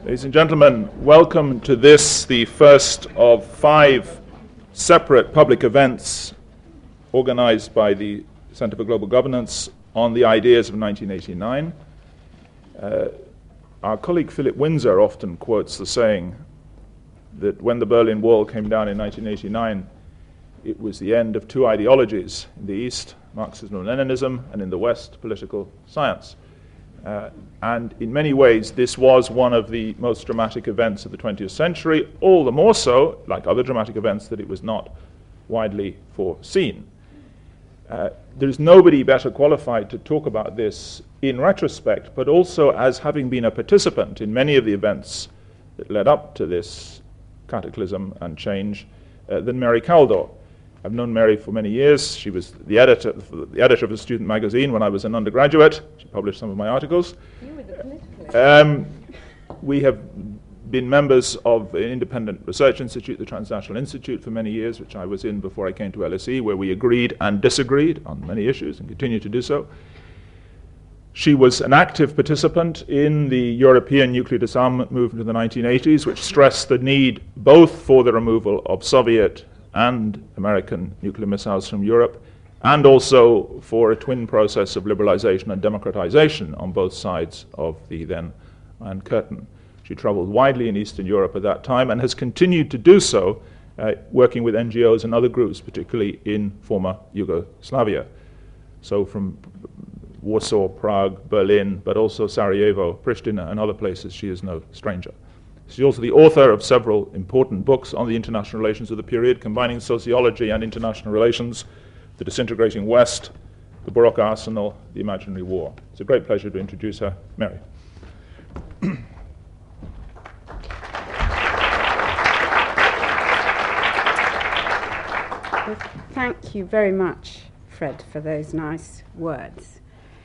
Ladies and gentlemen, welcome to this, the first of 5 separate public events organized by the Center for Global Governance on the ideas of 1989. Our colleague Philip Windsor often quotes the saying that when the Berlin Wall came down in 1989, it was the end of 2 ideologies: in the East, Marxism and Leninism, and in the West, political science. And in many ways, this was one of the most dramatic events of the 20th century, all the more so, like other dramatic events, that it was not widely foreseen. There is nobody better qualified to talk about this in retrospect, but also as having been a participant in many of the events that led up to this cataclysm and change than Mary Kaldor. I've known Mary for many years. She was the editor of a student magazine when I was an undergraduate. She published some of my articles. You were the political. We have been members of an independent research institute, the Transnational Institute, for many years, which I was in before I came to LSE, where we agreed and disagreed on many issues and continue to do so. She was an active participant in the European nuclear disarmament movement in the 1980s, which stressed the need both for the removal of Soviet and American nuclear missiles from Europe, and also for a twin process of liberalization and democratization on both sides of the then Iron Curtain. She traveled widely in Eastern Europe at that time and has continued to do so, working with NGOs and other groups, particularly in former Yugoslavia. So from Warsaw, Prague, Berlin, but also Sarajevo, Pristina, and other places, she is no stranger. She's also the author of several important books on the international relations of the period, combining sociology and international relations, The Disintegrating West, The Baroque Arsenal, The Imaginary War. It's a great pleasure to introduce her. Mary. Well, thank you very much, Fred, for those nice words.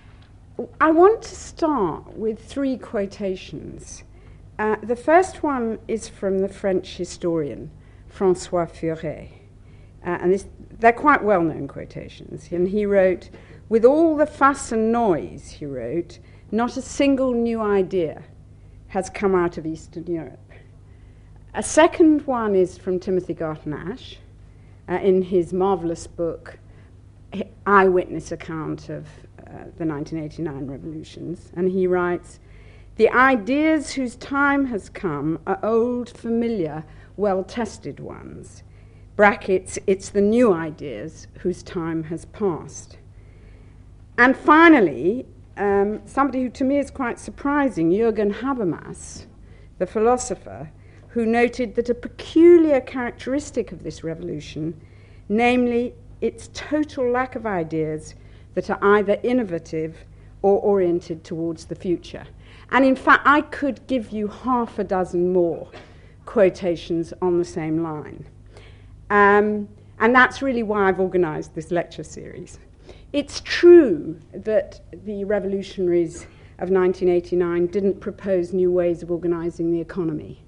I want to start with 3 quotations. The first one is from the French historian, François Furet. And they're quite well-known quotations. And he wrote, "With all the fuss and noise," he wrote, "not a single new idea has come out of Eastern Europe." A second one is from Timothy Garton Ash, in his marvelous book, Eyewitness Account of the 1989 Revolutions. And he writes, "The ideas whose time has come are old, familiar, well-tested ones. Brackets, it's the new ideas whose time has passed." And finally, somebody who to me is quite surprising, Jürgen Habermas, the philosopher, who noted that a peculiar characteristic of this revolution, namely its total lack of ideas that are either innovative or oriented towards the future. And in fact, I could give you 6 more quotations on the same line. And that's really why I've organized this lecture series. It's true that the revolutionaries of 1989 didn't propose new ways of organizing the economy.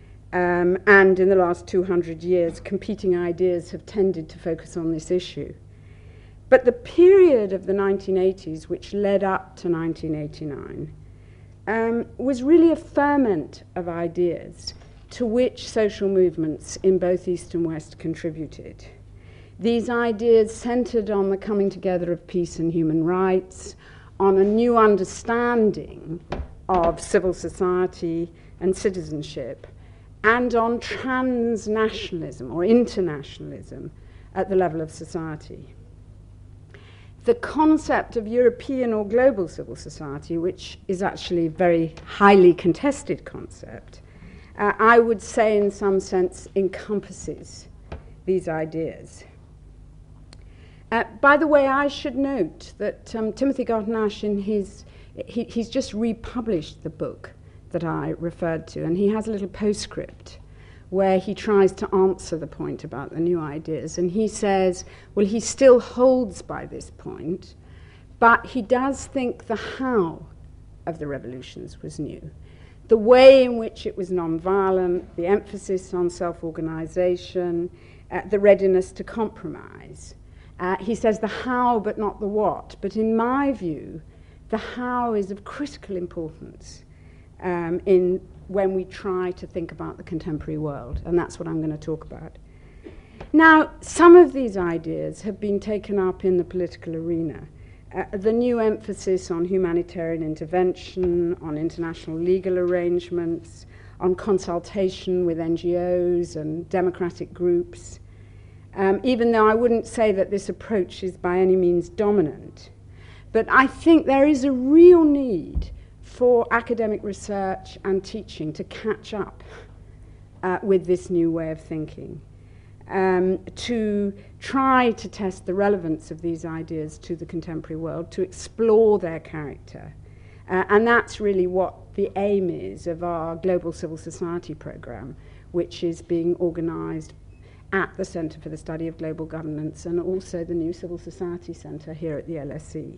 And in the last 200 years, competing ideas have tended to focus on this issue. But the period of the 1980s, which led up to 1989, was really a ferment of ideas to which social movements in both East and West contributed. These ideas centered on the coming together of peace and human rights, on a new understanding of civil society and citizenship, and on transnationalism or internationalism at the level of society. The concept of European or global civil society, which is actually a very highly contested concept, I would say in some sense encompasses these ideas. By the way, I should note that Timothy Garton Ash, he's just republished the book that I referred to, and he has a little postscript where he tries to answer the point about the new ideas. And he says, well, he still holds by this point, but he does think the how of the revolutions was new. The way in which it was nonviolent, the emphasis on self-organization, the readiness to compromise. He says the how but not the what. But in my view, the how is of critical importance. when we try to think about the contemporary world, and that's what I'm going to talk about. Now, some of these ideas have been taken up in the political arena. The new emphasis on humanitarian intervention, on international legal arrangements, on consultation with NGOs and democratic groups, even though I wouldn't say that this approach is by any means dominant. But I think there is a real need for academic research and teaching to catch up with this new way of thinking, to try to test the relevance of these ideas to the contemporary world, to explore their character. And that's really what the aim is of our Global Civil Society Programme, which is being organised at the Centre for the Study of Global Governance and also the new Civil Society Centre here at the LSE.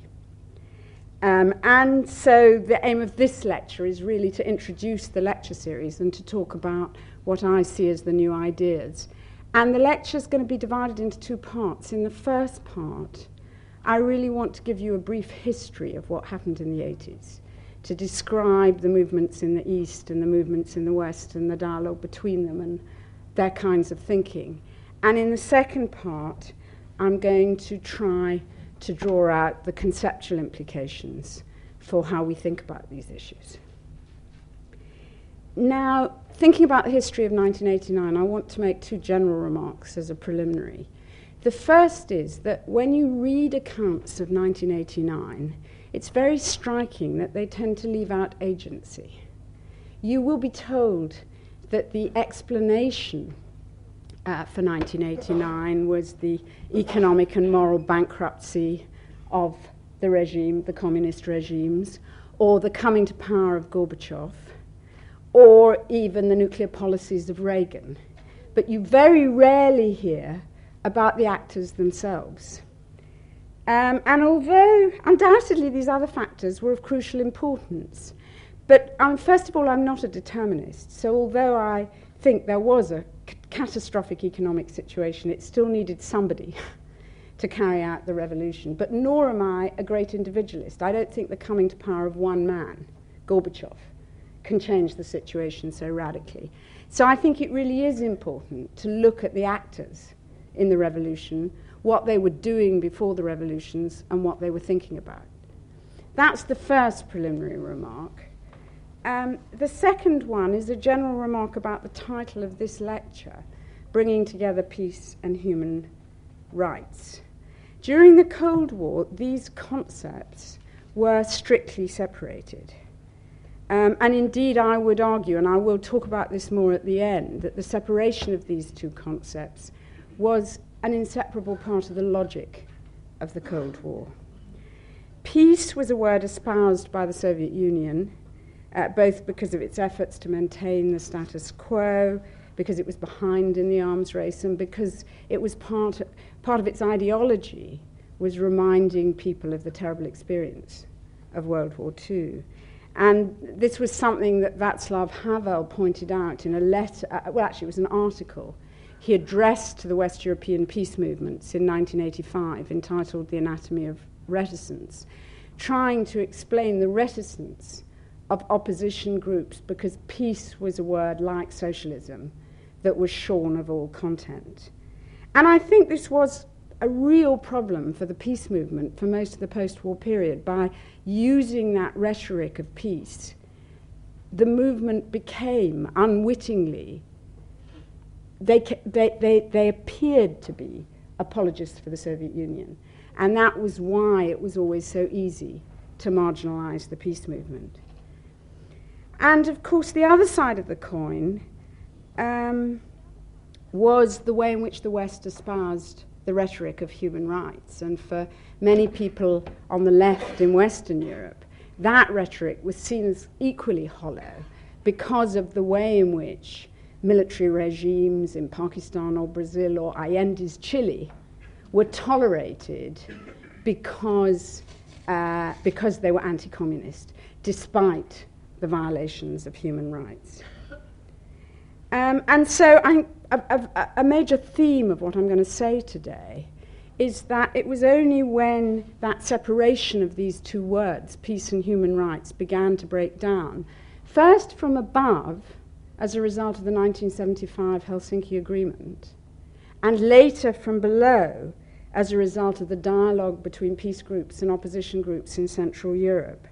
And so the aim of this lecture is really to introduce the lecture series and to talk about what I see as the new ideas. And the lecture is going to be divided into two parts. In the first part, I really want to give you a brief history of what happened in the 80s, to describe the movements in the East and the movements in the West and the dialogue between them and their kinds of thinking. And in the second part, I'm going to try to draw out the conceptual implications for how we think about these issues. Now, thinking about the history of 1989, I want to make two general remarks as a preliminary. The first is that when you read accounts of 1989, it's very striking that they tend to leave out agency. You will be told that the explanation for 1989 was the economic and moral bankruptcy of the regime, the communist regimes, or the coming to power of Gorbachev, or even the nuclear policies of Reagan. But you very rarely hear about the actors themselves. And although undoubtedly these other factors were of crucial importance, but first of all, I'm not a determinist. So although I think there was a catastrophic economic situation, it still needed somebody to carry out the revolution. But nor am I a great individualist. I don't think the coming to power of one man, Gorbachev, can change the situation so radically. So I think it really is important to look at the actors in the revolution, what they were doing before the revolutions, and what they were thinking about. That's the first preliminary remark. The second one is a general remark about the title of this lecture, Bringing Together Peace and Human Rights. During the Cold War, these concepts were strictly separated. And indeed, I would argue, and I will talk about this more at the end, that the separation of these two concepts was an inseparable part of the logic of the Cold War. Peace was a word espoused by the Soviet Union, both because of its efforts to maintain the status quo, because it was behind in the arms race, and because it was part of its ideology was reminding people of the terrible experience of World War II. And this was something that Václav Havel pointed out in a letter, well, actually it was an article he addressed to the West European peace movements in 1985, entitled The Anatomy of Reticence, trying to explain the reticence of opposition groups because peace was a word, like socialism, that was shorn of all content. And I think this was a real problem for the peace movement for most of the post-war period. By using that rhetoric of peace, the movement became, unwittingly, they appeared to be apologists for the Soviet Union. And that was why it was always so easy to marginalize the peace movement. And of course, the other side of the coin was the way in which the West espoused the rhetoric of human rights. And for many people on the left in Western Europe, that rhetoric was seen as equally hollow because of the way in which military regimes in Pakistan or Brazil or Allende's Chile were tolerated because they were anti-communist, despite the violations of human rights. And so a major theme of what I'm going to say today is that it was only when that separation of these two words, peace and human rights, began to break down first from above as a result of the 1975 Helsinki Agreement, and later from below as a result of the dialogue between peace groups and opposition groups in Central Europe.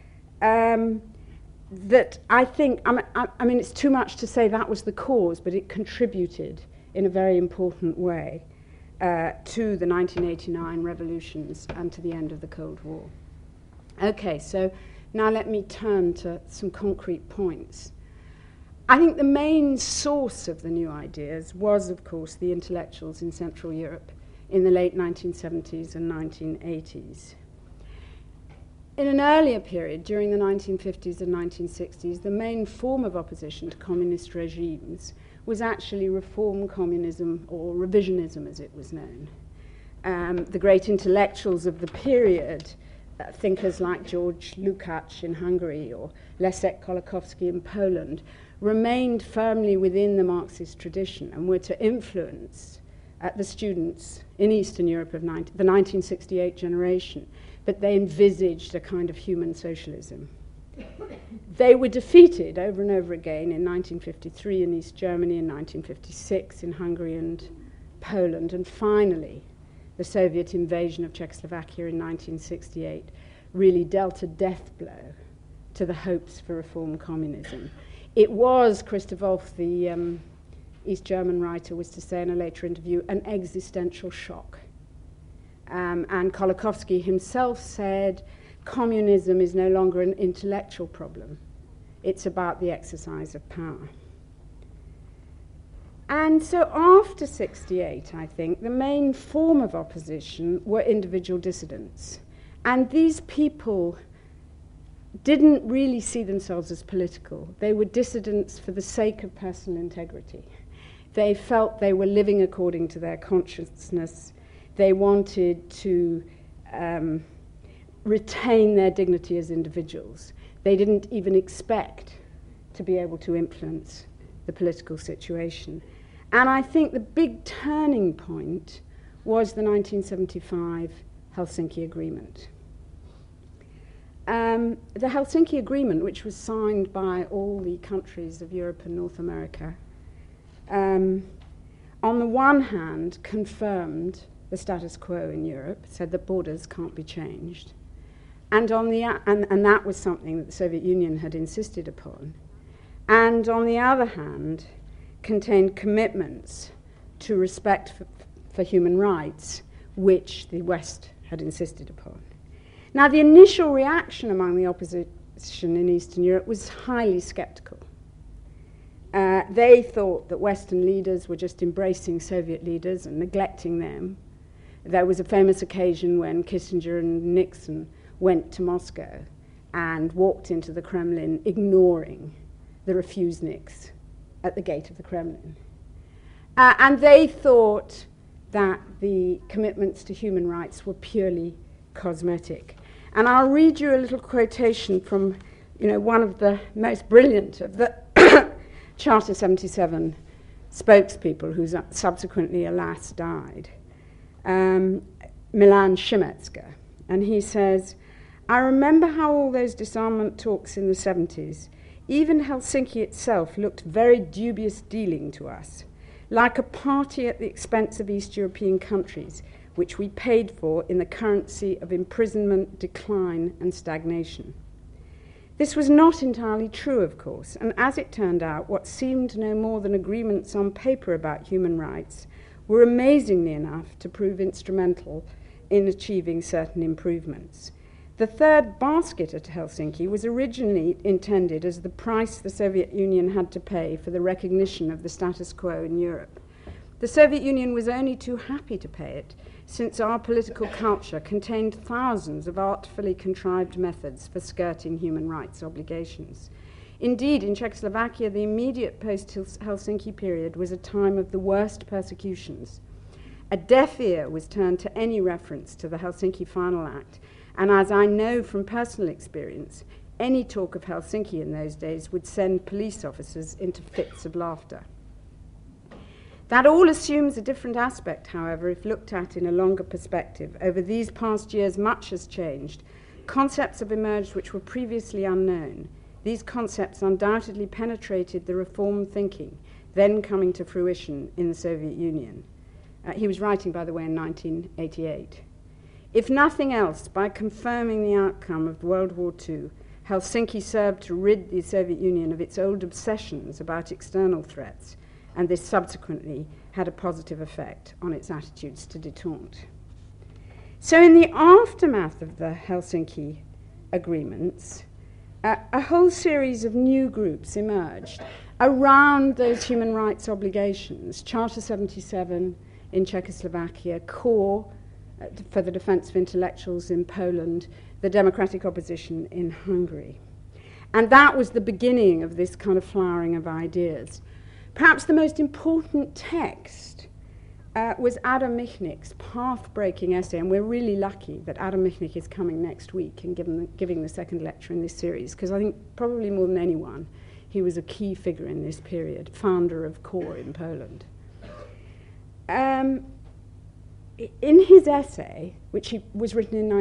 That I think, I mean, it's too much to say that was the cause, but it contributed in a very important way to the 1989 revolutions and to the end of the Cold War. Okay, so now let me turn to some concrete points. I think the main source of the new ideas was, of course, the intellectuals in Central Europe in the late 1970s and 1980s. In an earlier period, during the 1950s and 1960s, the main form of opposition to communist regimes was actually reform communism, or revisionism as it was known. The great intellectuals of the period, thinkers like George Lukács in Hungary or Leszek Kolakowski in Poland, remained firmly within the Marxist tradition and were to influence the students in Eastern Europe of the 1968 generation, but they envisaged a kind of human socialism. They were defeated over and over again in 1953 in East Germany, in 1956 in Hungary and Poland, and finally the Soviet invasion of Czechoslovakia in 1968 really dealt a death blow to the hopes for reform communism. It was, Christoph Wolff, the East German writer, was to say in a later interview, an existential shock. And Kolakowski himself said, communism is no longer an intellectual problem. It's about the exercise of power. And so after 68, I think, the main form of opposition were individual dissidents. And these people didn't really see themselves as political. They were dissidents for the sake of personal integrity. They felt they were living according to their consciousness. They wanted to retain their dignity as individuals. They didn't even expect to be able to influence the political situation. And I think the big turning point was the 1975 Helsinki Agreement. The Helsinki Agreement, which was signed by all the countries of Europe and North America, on the one hand confirmed the status quo in Europe, said that borders can't be changed, and that was something that the Soviet Union had insisted upon, and on the other hand contained commitments to respect for human rights, which the West had insisted upon. Now, the initial reaction among the opposition in Eastern Europe was highly skeptical. They thought that Western leaders were just embracing Soviet leaders and neglecting them. There was a famous occasion when Kissinger and Nixon went to Moscow and walked into the Kremlin ignoring the refuseniks at the gate of the Kremlin. And they thought that the commitments to human rights were purely cosmetic. And I'll read you a little quotation from, one of the most brilliant of the Charter 77 spokespeople, who subsequently, alas, died, Milan Šimetska. And he says, "I remember how all those disarmament talks in the 70s, even Helsinki itself looked very dubious dealing to us, like a party at the expense of East European countries, which we paid for in the currency of imprisonment, decline, and stagnation." This was not entirely true, of course, and as it turned out, what seemed no more than agreements on paper about human rights were amazingly enough to prove instrumental in achieving certain improvements. The third basket at Helsinki was originally intended as the price the Soviet Union had to pay for the recognition of the status quo in Europe. The Soviet Union was only too happy to pay it, since our political culture contained thousands of artfully contrived methods for skirting human rights obligations. Indeed, in Czechoslovakia, the immediate post-Helsinki period was a time of the worst persecutions. A deaf ear was turned to any reference to the Helsinki Final Act, and as I know from personal experience, any talk of Helsinki in those days would send police officers into fits of laughter. That all assumes a different aspect, however, if looked at in a longer perspective. Over these past years, much has changed. Concepts have emerged which were previously unknown. these concepts undoubtedly penetrated the reform thinking then coming to fruition in the Soviet Union. He was writing, by the way, in 1988. If nothing else, by confirming the outcome of World War II, Helsinki served to rid the Soviet Union of its old obsessions about external threats, and this subsequently had a positive effect on its attitudes to détente. So in the aftermath of the Helsinki agreements, a whole series of new groups emerged around those human rights obligations. Charter 77 in Czechoslovakia, CORE for the defense of intellectuals in Poland, the democratic opposition in Hungary. And that was the beginning of this kind of flowering of ideas. Perhaps the most important text was Adam Michnik's path-breaking essay, and we're really lucky that Adam Michnik is coming next week and giving the second lecture in this series, because I think probably more than anyone, he was a key figure in this period, founder of CORE in Poland. In his essay, which was written in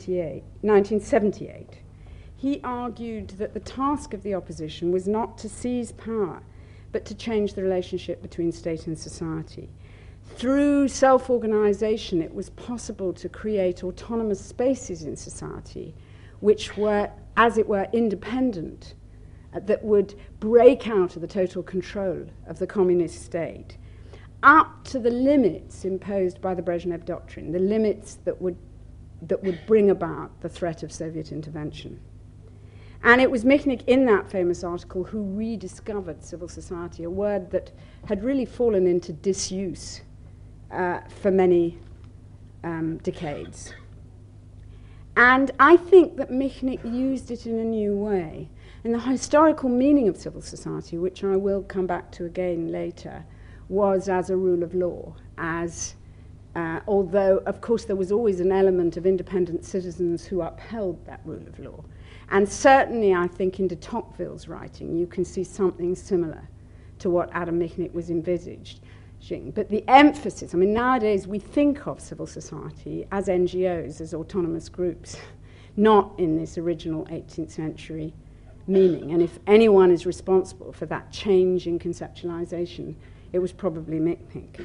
1978, he argued that the task of the opposition was not to seize power, but to change the relationship between state and society. Through self-organization, it was possible to create autonomous spaces in society which were, as it were, independent, that would break out of the total control of the communist state, up to the limits imposed by the Brezhnev Doctrine, the limits that would bring about the threat of Soviet intervention. And it was Michnik in that famous article who rediscovered civil society, a word that had really fallen into disuse for many decades. And I think that Michnik used it in a new way. And the historical meaning of civil society, which I will come back to again later, was as a rule of law, although, of course, there was always an element of independent citizens who upheld that rule of law. And certainly, I think, in de Tocqueville's writing, you can see something similar to what Adam Michnik was envisaging. But the emphasis, I mean, nowadays we think of civil society as NGOs, as autonomous groups, not in this original 18th century meaning. And if anyone is responsible for that change in conceptualization, it was probably Michnik.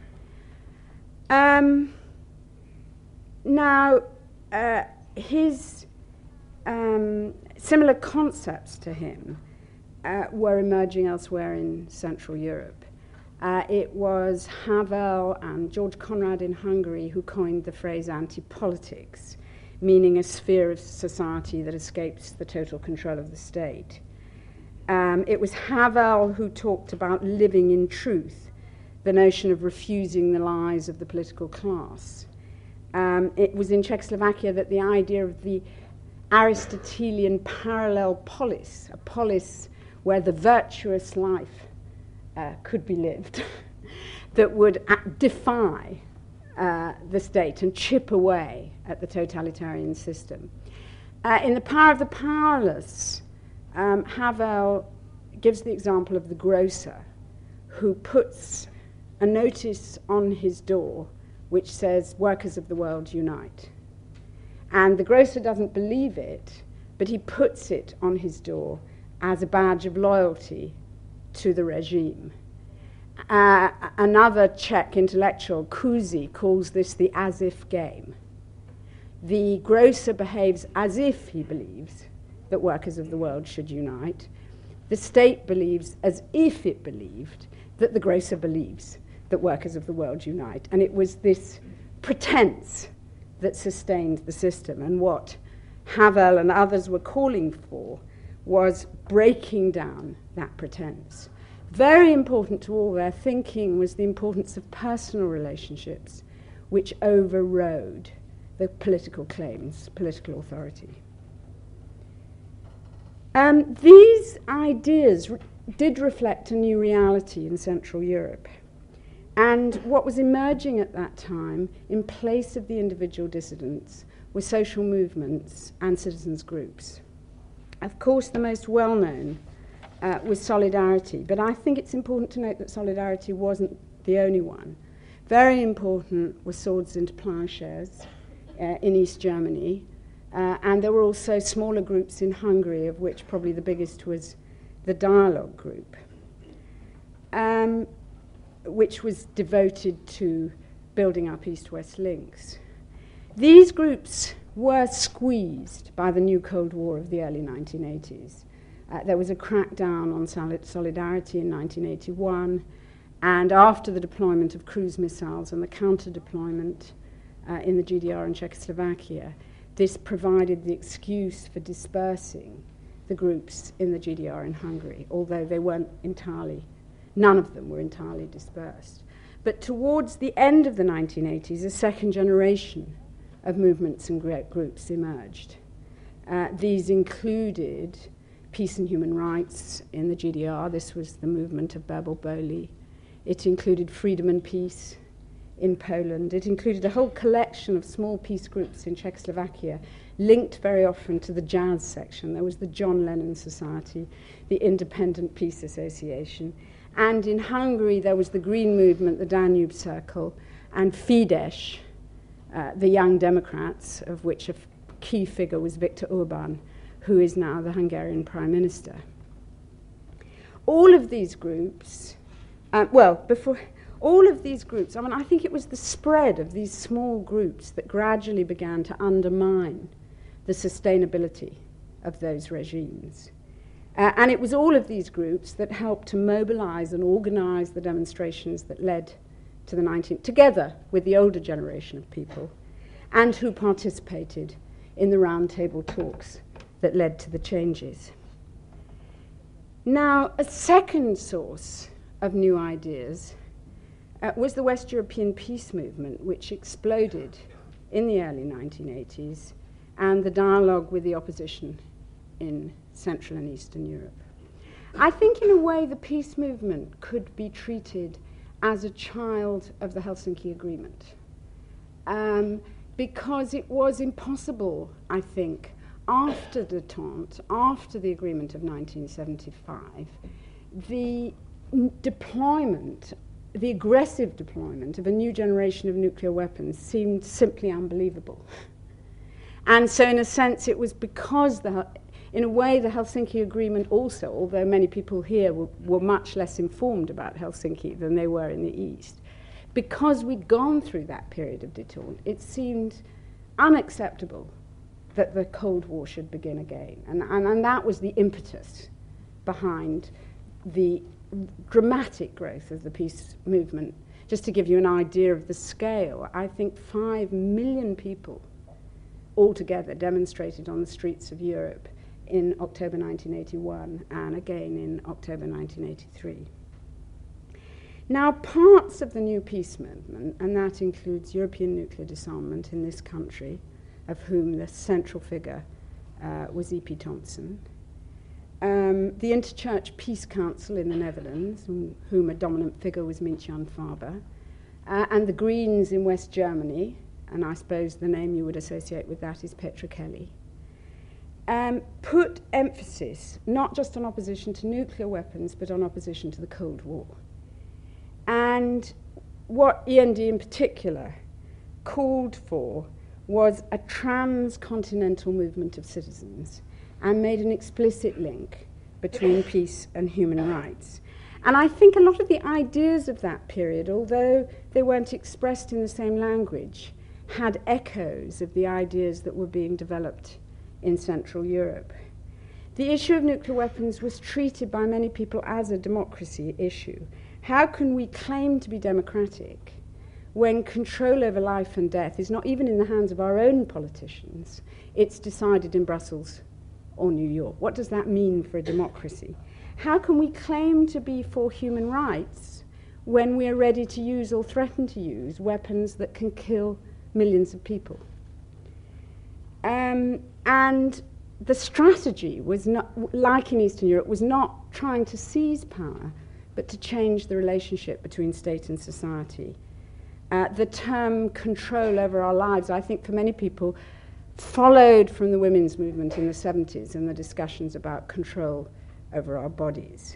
His similar concepts to him were emerging elsewhere in Central Europe. It was Havel and George Conrad in Hungary who coined the phrase anti-politics, meaning a sphere of society that escapes the total control of the state. It was Havel who talked about living in truth, the notion of refusing the lies of the political class. It was in Czechoslovakia that the idea of the Aristotelian parallel polis, a polis where the virtuous life could be lived, that would defy the state and chip away at the totalitarian system. In The Power of the Powerless, Havel gives the example of the grocer who puts a notice on his door which says, "Workers of the world, unite." And the grocer doesn't believe it, but he puts it on his door as a badge of loyalty to the regime. Another Czech intellectual, Kuzi, calls this the as-if game. The grocer behaves as if he believes that workers of the world should unite. The state believes as if it believed that the grocer believes that workers of the world unite. And it was this pretense that sustained the system. And what Havel and others were calling for was breaking down that pretense. Very important to all their thinking was the importance of personal relationships, which overrode the political claims, political authority. These ideas did reflect a new reality in Central Europe. And what was emerging at that time, in place of the individual dissidents, were social movements and citizens' groups. Of course, the most well-known was Solidarity, but I think it's important to note that Solidarity wasn't the only one. Very important was Swords into Plowshares in East Germany, And there were also smaller groups in Hungary, of which probably the biggest was the Dialogue Group, which was devoted to building up East-West links. These groups were squeezed by the new Cold War of the early 1980s. There was a crackdown on solidarity in 1981, and after the deployment of cruise missiles and the counter-deployment in the GDR and Czechoslovakia, this provided the excuse for dispersing the groups in the GDR and Hungary, although they weren't entirely, none of them were entirely dispersed. But towards the end of the 1980s, a second generation of movements and groups emerged. These included peace and human rights in the GDR. This was the movement of Bebel Boli. It included freedom and peace in Poland. It included a whole collection of small peace groups in Czechoslovakia, linked very often to the jazz section. There was the John Lennon Society, the Independent Peace Association. And in Hungary, there was the Green Movement, the Danube Circle, and Fidesz, the Young Democrats, of which a key figure was Viktor Orbán, who is now the Hungarian Prime Minister. All of these groups, all of these groups, I think it was the spread of these small groups that gradually began to undermine the sustainability of those regimes. And it was all of these groups that helped to mobilize and organize the demonstrations that led to the 19th, together with the older generation of people, and who participated in the roundtable talks that led to the changes. Now, a second source of new ideas was the West European peace movement, which exploded in the early 1980s, and the dialogue with the opposition in Central and Eastern Europe. I think in a way the peace movement could be treated as a child of the Helsinki Agreement, because it was impossible, I think, after détente, after the agreement of 1975, the deployment, the aggressive deployment of a new generation of nuclear weapons seemed simply unbelievable. And so in a sense it was because, in a way, the Helsinki Agreement also, although many people here were much less informed about Helsinki than they were in the East, because we'd gone through that period of détente, it seemed unacceptable that the Cold War should begin again. And that was the impetus behind the dramatic growth of the peace movement. Just to give you an idea of the scale, I think 5 million people altogether demonstrated on the streets of Europe in October 1981 and again in October 1983. Now, parts of the new peace movement, and that includes European nuclear disarmament in this country, of whom the central figure was E.P. Thompson, the Interchurch Peace Council in the Netherlands, whom a dominant figure was Mintjan Faber, and the Greens in West Germany, and I suppose the name you would associate with that is Petra Kelly, put emphasis not just on opposition to nuclear weapons, but on opposition to the Cold War. And what END in particular called for was a transcontinental movement of citizens and made an explicit link between peace and human rights. And I think a lot of the ideas of that period, although they weren't expressed in the same language, had echoes of the ideas that were being developed in Central Europe. The issue of nuclear weapons was treated by many people as a democracy issue. How can we claim to be democratic when control over life and death is not even in the hands of our own politicians? It's decided in Brussels or New York. What does that mean for a democracy? How can we claim to be for human rights when we are ready to use or threaten to use weapons that can kill millions of people? And the strategy was not, like in Eastern Europe, was not trying to seize power, but to change the relationship between state and society. The term control over our lives, I think for many people, followed from the women's movement in the 70s and the discussions about control over our bodies.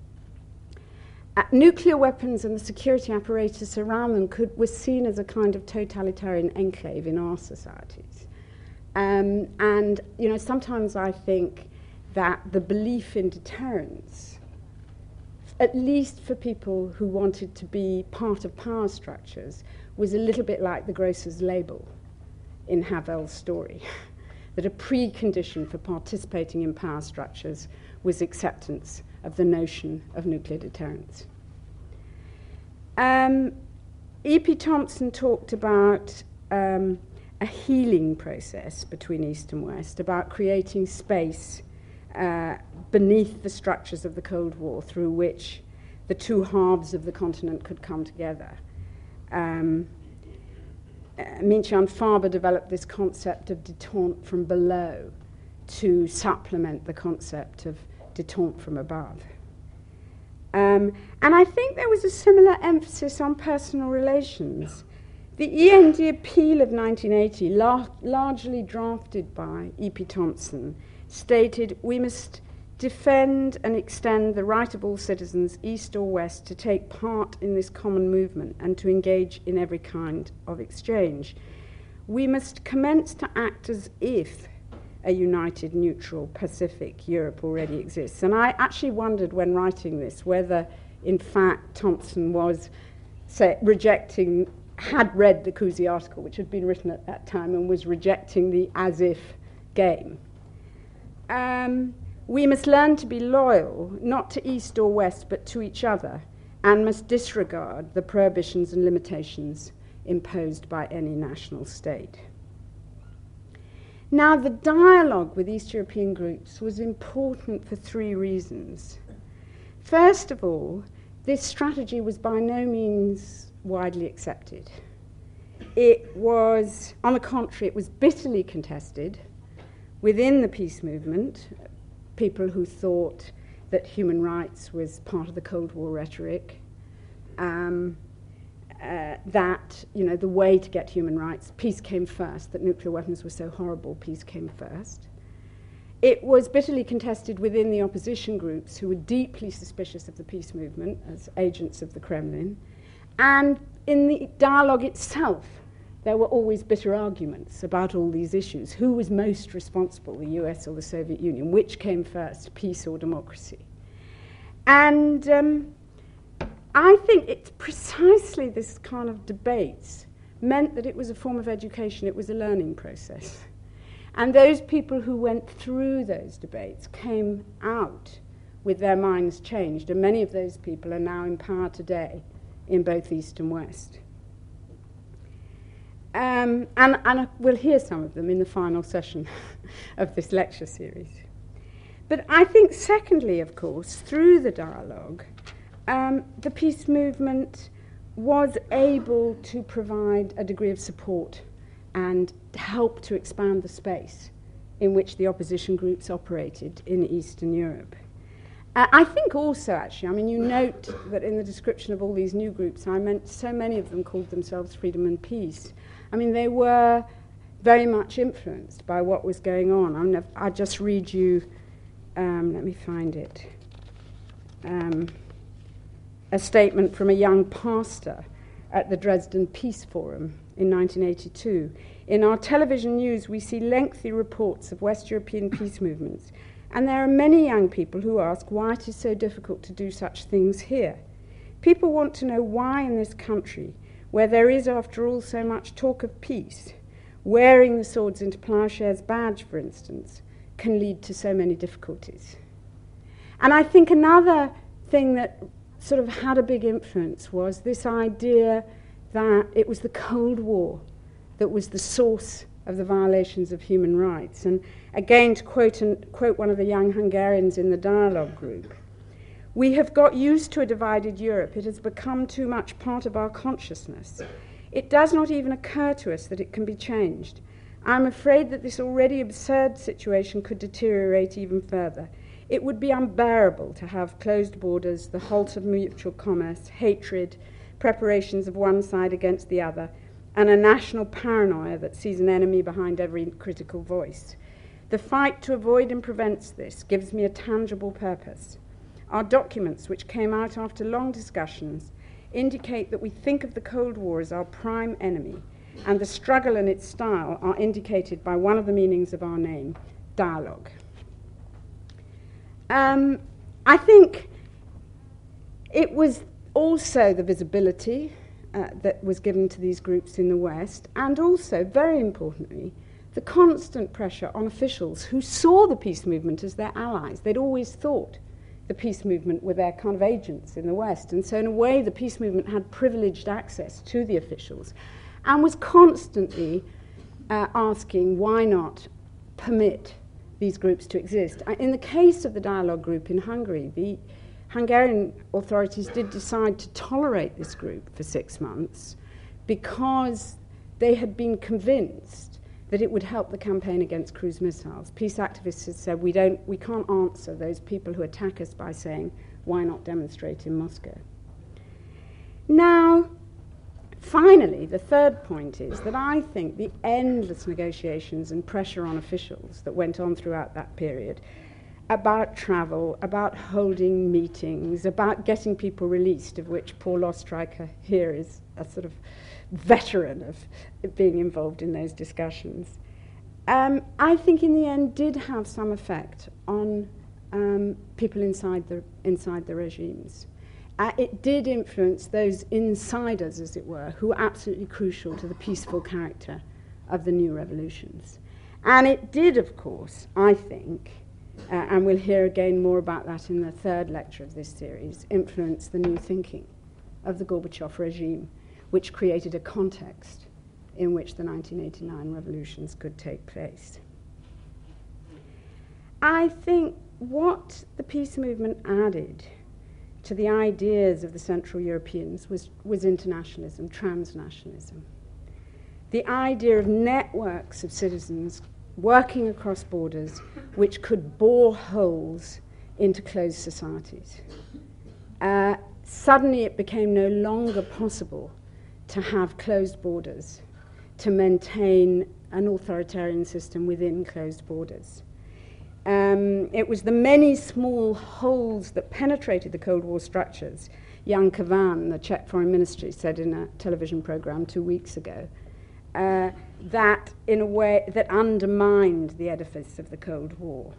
Nuclear weapons and the security apparatus around them were seen as a kind of totalitarian enclave in our societies. And, you know, sometimes I think that the belief in deterrence, at least for people who wanted to be part of power structures, was a little bit like the grocer's label in Havel's story, that a precondition for participating in power structures was acceptance of the notion of nuclear deterrence. E.P. Thompson talked about a healing process between East and West, about creating space beneath the structures of the Cold War through which the two halves of the continent could come together. Minchan Faber developed this concept of détente from below to supplement the concept of détente from above. And I think there was a similar emphasis on personal relations. The END appeal of 1980, largely drafted by E.P. Thompson, stated, "We must defend and extend the right of all citizens, East or West, to take part in this common movement and to engage in every kind of exchange. We must commence to act as if a united, neutral, Pacific Europe already exists." And I actually wondered when writing this whether, in fact, Thompson was had read the Cousy article, which had been written at that time, and was rejecting the as-if game. We must learn to be loyal, not to East or West, but to each other, and must disregard the prohibitions and limitations imposed by any national state. Now, the dialogue with East European groups was important for three reasons. First of all, this strategy was by no means widely accepted. It was, on the contrary, it was bitterly contested within the peace movement, people who thought that human rights was part of the Cold War rhetoric, that, you know, the way to get human rights, peace came first, that nuclear weapons were so horrible, peace came first. It was bitterly contested within the opposition groups who were deeply suspicious of the peace movement as agents of the Kremlin. And in the dialogue itself, there were always bitter arguments about all these issues. Who was most responsible, the US or the Soviet Union? Which came first, peace or democracy? And I think it's precisely this kind of debates meant that it was a form of education, it was a learning process. And those people who went through those debates came out with their minds changed, and many of those people are now in power today in both East and West. And we'll hear some of them in the final session of this lecture series. But I think, secondly, of course, through the dialogue, the peace movement was able to provide a degree of support and help to expand the space in which the opposition groups operated in Eastern Europe. I think also, actually, I mean, you note that in the description of all these new groups, I meant so many of them called themselves Freedom and Peace. I mean, they were very much influenced by what was going on. I'll just read you, let me find it, a statement from a young pastor at the Dresden Peace Forum in 1982. "In our television news, we see lengthy reports of West European peace movements, and there are many young people who ask why it is so difficult to do such things here. People want to know why in this country, where there is, after all, so much talk of peace, wearing the swords into plowshares badge, for instance, can lead to so many difficulties." And I think another thing that sort of had a big influence was this idea that it was the Cold War that was the source of the violations of human rights. And again, to quote one of the young Hungarians in the dialogue group, "We have got used to a divided Europe. It has become too much part of our consciousness. It does not even occur to us that it can be changed. I'm afraid that this already absurd situation could deteriorate even further. It would be unbearable to have closed borders, the halt of mutual commerce, hatred, preparations of one side against the other, and a national paranoia that sees an enemy behind every critical voice. The fight to avoid and prevent this gives me a tangible purpose. Our documents, which came out after long discussions, indicate that we think of the Cold War as our prime enemy, and the struggle and its style are indicated by one of the meanings of our name, dialogue. I think it was also the visibility that was given to these groups in the West, and also, very importantly, the constant pressure on officials who saw the peace movement as their allies. They'd always thought the peace movement were their kind of agents in the West, and so in a way the peace movement had privileged access to the officials and was constantly asking why not permit these groups to exist. In the case of the dialogue group in Hungary, the Hungarian authorities did decide to tolerate this group for 6 months because they had been convinced that it would help the campaign against cruise missiles. Peace activists had said, we can't answer those people who attack us by saying, why not demonstrate in Moscow? Now, finally, the third point is that I think the endless negotiations and pressure on officials that went on throughout that period about travel, about holding meetings, about getting people released, of which Paul Ostreicher here is a sort of veteran of being involved in those discussions, I think in the end did have some effect on people inside the regimes. It did influence those insiders, as it were, who were absolutely crucial to the peaceful character of the new revolutions. And it did, of course, I think, and we'll hear again more about that in the third lecture of this series, influence the new thinking of the Gorbachev regime, which created a context in which the 1989 revolutions could take place. I think what the peace movement added to the ideas of the Central Europeans was internationalism, transnationalism. The idea of networks of citizens working across borders which could bore holes into closed societies. Suddenly it became no longer possible to have closed borders, to maintain an authoritarian system within closed borders. It was the many small holes that penetrated the Cold War structures. Jan Kavan, the Czech Foreign Ministry, said in a television program 2 weeks ago, that in a way that undermined the edifice of the Cold War.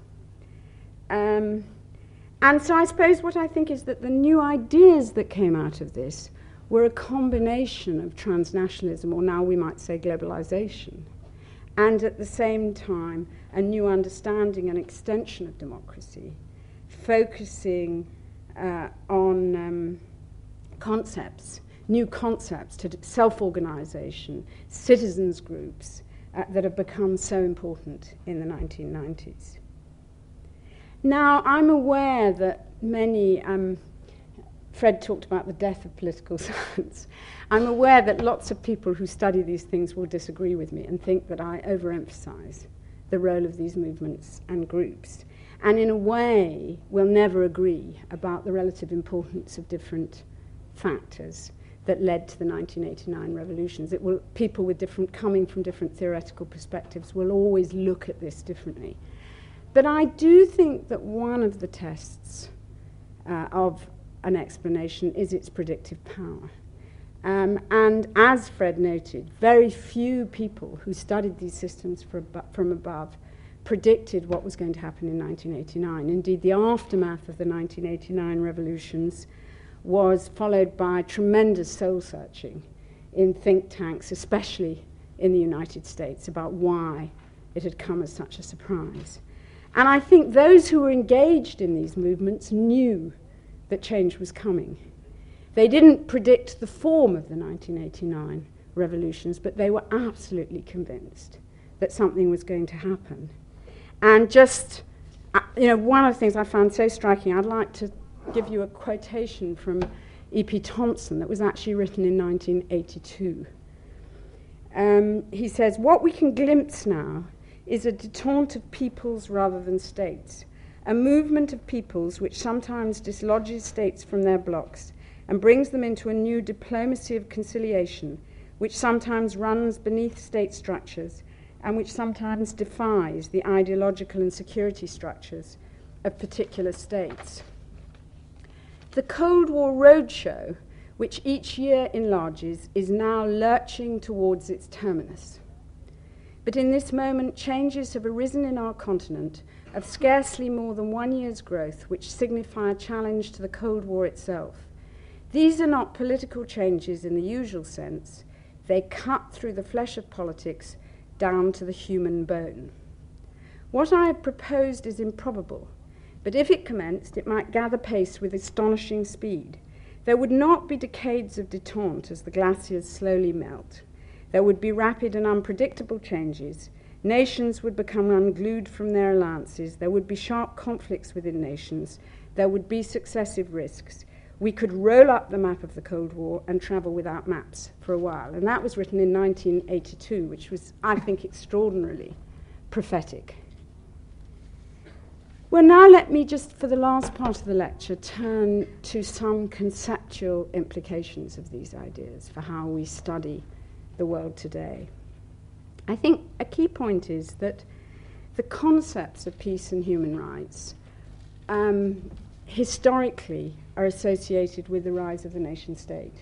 And so I suppose what I think is that the new ideas that came out of this were a combination of transnationalism, or now we might say globalization, and at the same time a new understanding and extension of democracy, focusing on concepts, new concepts to self-organization, citizens groups that have become so important in the 1990s. Now, I'm aware that many, Fred talked about the death of political science. I'm aware that lots of people who study these things will disagree with me and think that I overemphasize the role of these movements and groups, and in a way will never agree about the relative importance of different factors that led to the 1989 revolutions. People with coming from different theoretical perspectives will always look at this differently. But I do think that one of the tests of an explanation is its predictive power. And as Fred noted, very few people who studied these systems from above predicted what was going to happen in 1989. Indeed, the aftermath of the 1989 revolutions was followed by tremendous soul-searching in think tanks, especially in the United States, about why it had come as such a surprise. And I think those who were engaged in these movements knew that change was coming. They didn't predict the form of the 1989 revolutions, but they were absolutely convinced that something was going to happen. And just, one of the things I found so striking, I'd like to give you a quotation from E.P. Thompson that was actually written in 1982. He says, "What we can glimpse now is a detente of peoples rather than states, a movement of peoples which sometimes dislodges states from their blocks and brings them into a new diplomacy of conciliation, which sometimes runs beneath state structures and which sometimes defies the ideological and security structures of particular states." The Cold War Roadshow which each year enlarges, is now lurching towards its terminus. But in this moment, changes have arisen in our continent of scarcely more than 1 year's growth, which signify a challenge to the Cold War itself. These are not political changes in the usual sense. They cut through the flesh of politics down to the human bone. What I have proposed is improbable, but if it commenced, it might gather pace with astonishing speed. There would not be decades of detente as the glaciers slowly melt. There would be rapid and unpredictable changes. Nations would become unglued from their alliances. There would be sharp conflicts within nations. There would be successive risks. We could roll up the map of the Cold War and travel without maps for a while. And that was written in 1982, which was, I think, extraordinarily prophetic. Well, now let me just, for the last part of the lecture, turn to some conceptual implications of these ideas for how we study the world today. I think a key point is that the concepts of peace and human rights historically are associated with the rise of the nation state.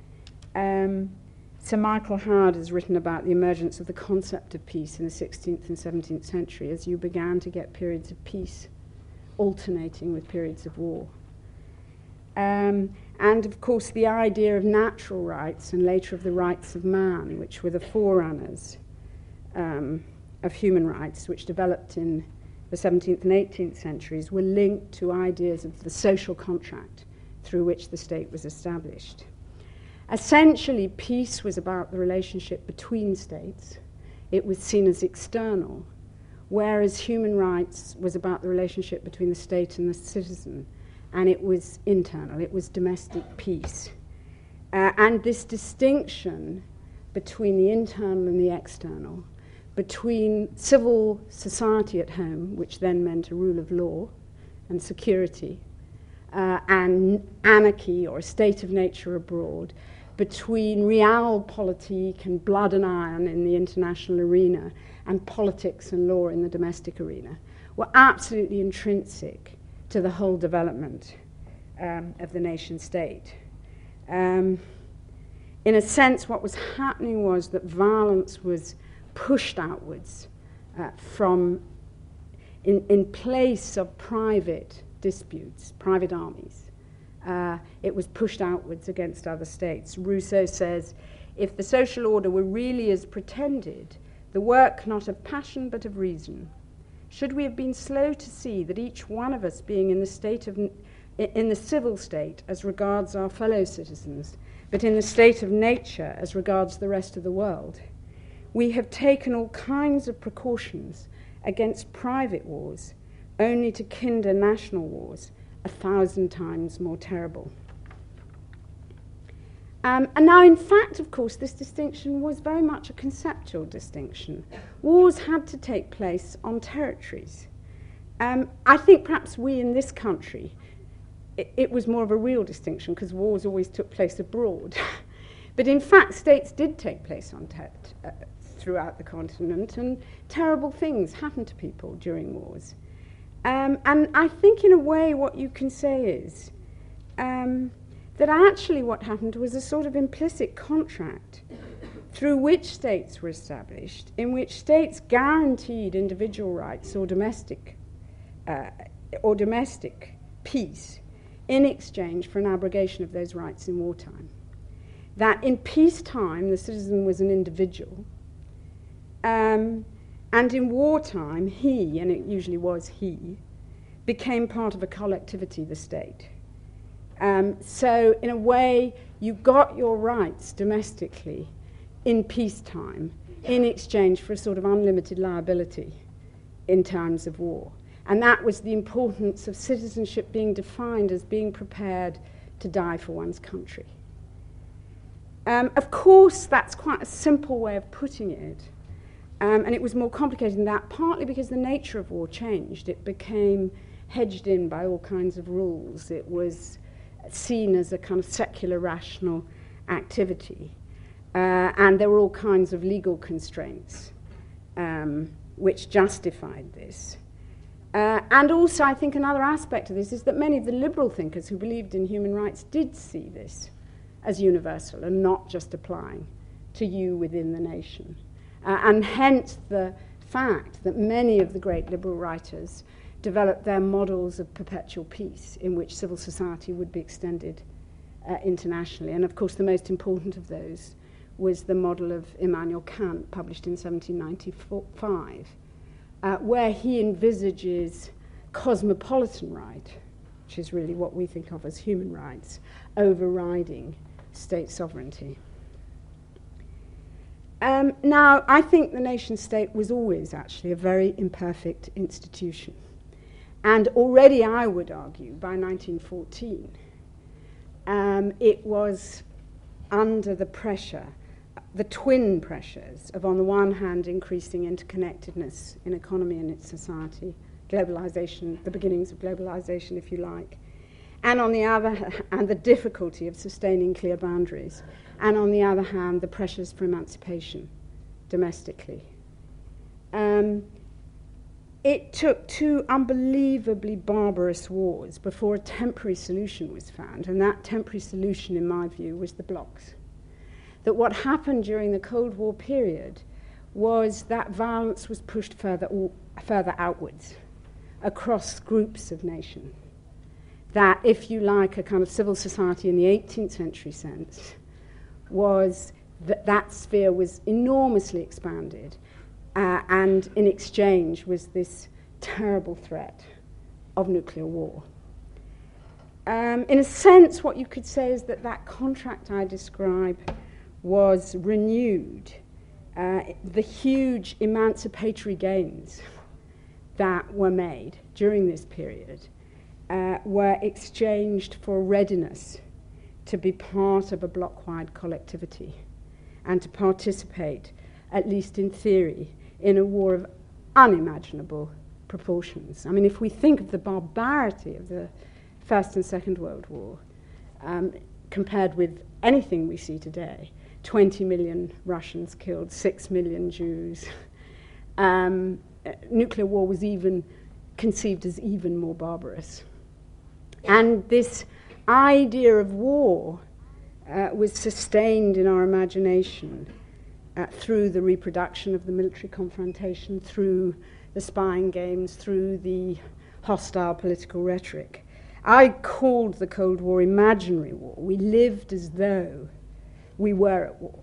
Sir Michael Howard has written about the emergence of the concept of peace in the 16th and 17th century as you began to get periods of peace alternating with periods of war. And of course the idea of natural rights and later of the rights of man, which were the forerunners of human rights, which developed in the 17th and 18th centuries, were linked to ideas of the social contract through which the state was established. Essentially, peace was about the relationship between states. It was seen as external, whereas human rights was about the relationship between the state and the citizen, and it was internal, it was domestic peace. And this distinction between the internal and the external, between civil society at home, which then meant a rule of law and security, and anarchy or a state of nature abroad, between realpolitik and blood and iron in the international arena and politics and law in the domestic arena, were absolutely intrinsic to the whole development of the nation state. In a sense, what was happening was that violence was pushed outwards from in place of private disputes, private armies. It was pushed outwards against other states. Rousseau says, if the social order were really as pretended, the work not of passion but of reason, should we have been slow to see that each one of us being in the civil state as regards our fellow citizens, but in the state of nature as regards the rest of the world, we have taken all kinds of precautions against private wars, only to kinder national wars 1,000 times more terrible. And now, in fact, of course, this distinction was very much a conceptual distinction. Wars had to take place on territories. I think perhaps we in this country, it was more of a real distinction because wars always took place abroad. But in fact, states did take place on throughout the continent, and terrible things happened to people during wars. And I think in a way what you can say is that actually what happened was a sort of implicit contract through which states were established, in which states guaranteed individual rights or domestic peace in exchange for an abrogation of those rights in wartime. That in peacetime the citizen was an individual, and in wartime he, and it usually was he, became part of a collectivity, the state. So in a way, you got your rights domestically in peacetime in exchange for a sort of unlimited liability in times of war. And that was the importance of citizenship being defined as being prepared to die for one's country. Of course, that's quite a simple way of putting it. And it was more complicated than that, partly because the nature of war changed. It became hedged in by all kinds of rules. It was seen as a kind of secular, rational activity. And there were all kinds of legal constraints which justified this. And also, I think another aspect of this is that many of the liberal thinkers who believed in human rights did see this as universal and not just applying to you within the nation. And hence the fact that many of the great liberal writers developed their models of perpetual peace in which civil society would be extended internationally. And of course the most important of those was the model of Immanuel Kant, published in 1795, where he envisages cosmopolitan right, which is really what we think of as human rights, overriding state sovereignty. Now, I think the nation-state was always actually a very imperfect institution. And already, I would argue, by 1914, it was under the pressure, the twin pressures of, on the one hand, increasing interconnectedness in economy and its society, globalization, the beginnings of globalization, if you like, and on the other hand, the difficulty of sustaining clear boundaries, and on the other hand, the pressures for emancipation domestically. It took two unbelievably barbarous wars before a temporary solution was found, and that temporary solution, in my view, was the blocs. That what happened during the Cold War period was that violence was pushed further outwards, across groups of nations. That, if you like, a kind of civil society in the 18th century sense, was that sphere was enormously expanded, and in exchange was this terrible threat of nuclear war. In a sense, what you could say is that contract I describe was renewed. The huge emancipatory gains that were made during this period were exchanged for readiness to be part of a bloc-wide collectivity and to participate, at least in theory, in a war of unimaginable proportions. I mean, if we think of the barbarity of the First and Second World War, compared with anything we see today, 20 million Russians killed, 6 million Jews, nuclear war was even conceived as even more barbarous. And this idea of war was sustained in our imagination through the reproduction of the military confrontation, through the spying games, through the hostile political rhetoric. I called the Cold War imaginary war. We lived as though we were at war.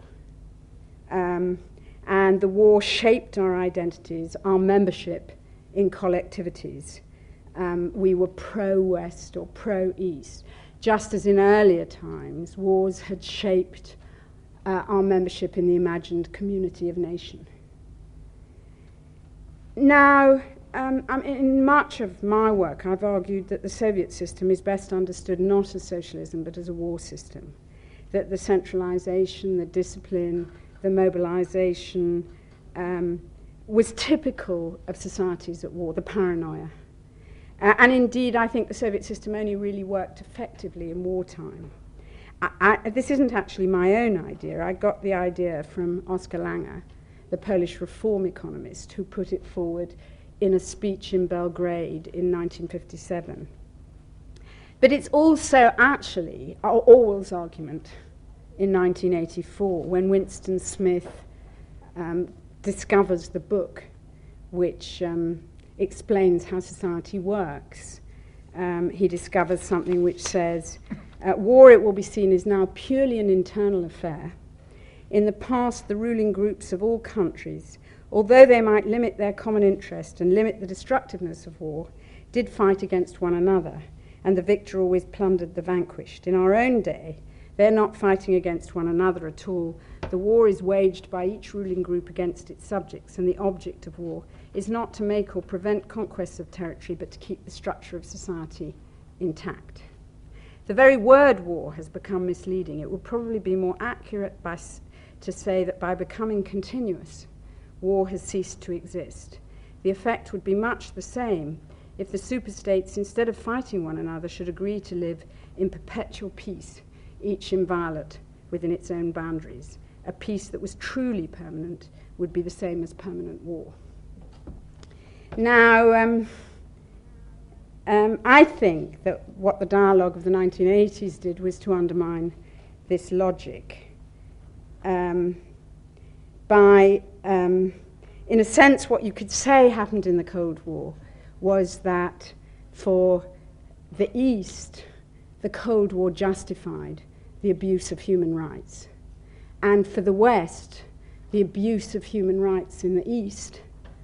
And the war shaped our identities, our membership in collectivities. We were pro-West or pro-East, just as in earlier times, wars had shaped our membership in the imagined community of nation. Now, in much of my work, I've argued that the Soviet system is best understood not as socialism, but as a war system. That the centralization, the discipline, the mobilization was typical of societies at war, the paranoia. And indeed, I think the Soviet system only really worked effectively in wartime. This isn't actually my own idea. I got the idea from Oskar Lange, the Polish reform economist, who put it forward in a speech in Belgrade in 1957. But it's also actually Orwell's argument in 1984, when Winston Smith discovers the book which explains how society works. He discovers something which says, war, it will be seen, is now purely an internal affair. In the past, the ruling groups of all countries, although they might limit their common interest and limit the destructiveness of war, did fight against one another, and the victor always plundered the vanquished. In our own day, they're not fighting against one another at all. The war is waged by each ruling group against its subjects, and the object of war is not to make or prevent conquests of territory, but to keep the structure of society intact. The very word war has become misleading. It would probably be more accurate to say that by becoming continuous, war has ceased to exist. The effect would be much the same if the superstates, instead of fighting one another, should agree to live in perpetual peace, each inviolate within its own boundaries. A peace that was truly permanent would be the same as permanent war. Now, I think that what the dialogue of the 1980s did was to undermine this logic by, in a sense, what you could say happened in the Cold War was that for the East, the Cold War justified the abuse of human rights. And for the West, the abuse of human rights in the East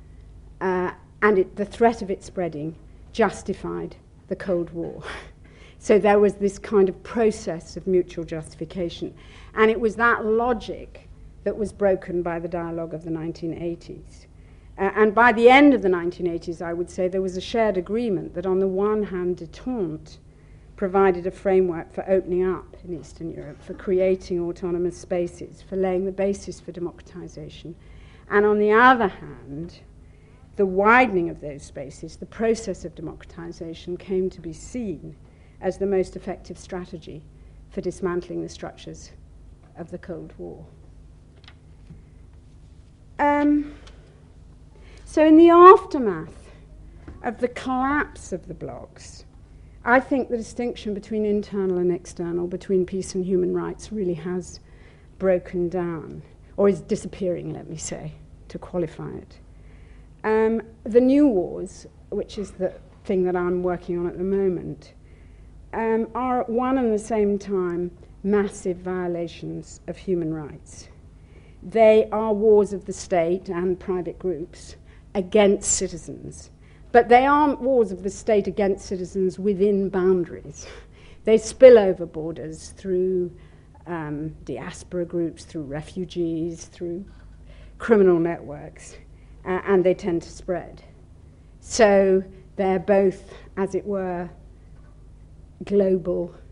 the threat of it spreading justified the Cold War. So there was this kind of process of mutual justification. And it was that logic that was broken by the dialogue of the 1980s. And by the end of the 1980s, I would say, there was a shared agreement that on the one hand, détente provided a framework for opening up in Eastern Europe, for creating autonomous spaces, for laying the basis for democratization. And on the other hand, the widening of those spaces, the process of democratization, came to be seen as the most effective strategy for dismantling the structures of the Cold War. So in the aftermath of the collapse of the blocs, I think the distinction between internal and external, between peace and human rights, really has broken down, or is disappearing, let me say, to qualify it. The new wars, which is the thing that I'm working on at the moment, are at one and the same time massive violations of human rights. They are wars of the state and private groups against citizens. But they aren't wars of the state against citizens within boundaries. They spill over borders through diaspora groups, through refugees, through criminal networks, and they tend to spread. So they're both, as it were, global.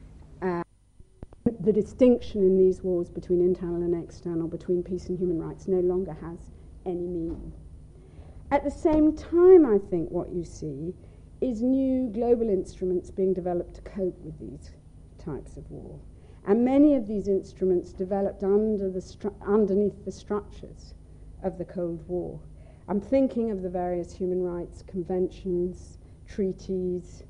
The distinction in these wars between internal and external, between peace and human rights, no longer has any meaning. At the same time, I think what you see is new global instruments being developed to cope with these types of war. And many of these instruments developed underneath the structures of the Cold War. I'm thinking of the various human rights conventions, treaties,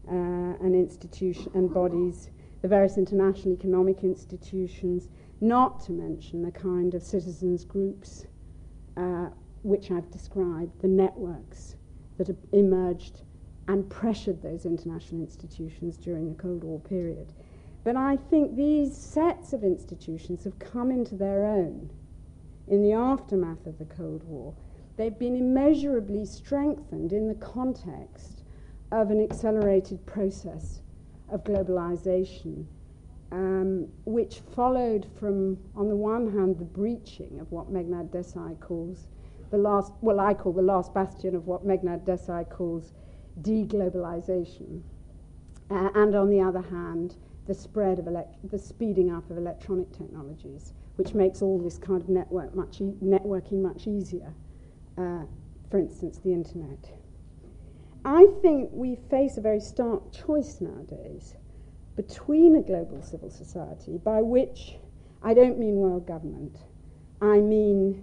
and bodies, the various international economic institutions, not to mention the kind of citizens groups which I've described, the networks that have emerged and pressured those international institutions during the Cold War period. But I think these sets of institutions have come into their own in the aftermath of the Cold War. They've been immeasurably strengthened in the context of an accelerated process of globalization, which followed from, on the one hand, the breaching of what Meghnad Desai calls I call the last bastion of what Meghnad Desai calls deglobalization, and on the other hand, the spread of the speeding up of electronic technologies, which makes all this kind of networking much easier. For instance, the internet. I think we face a very stark choice nowadays between a global civil society, by which I don't mean world government, I mean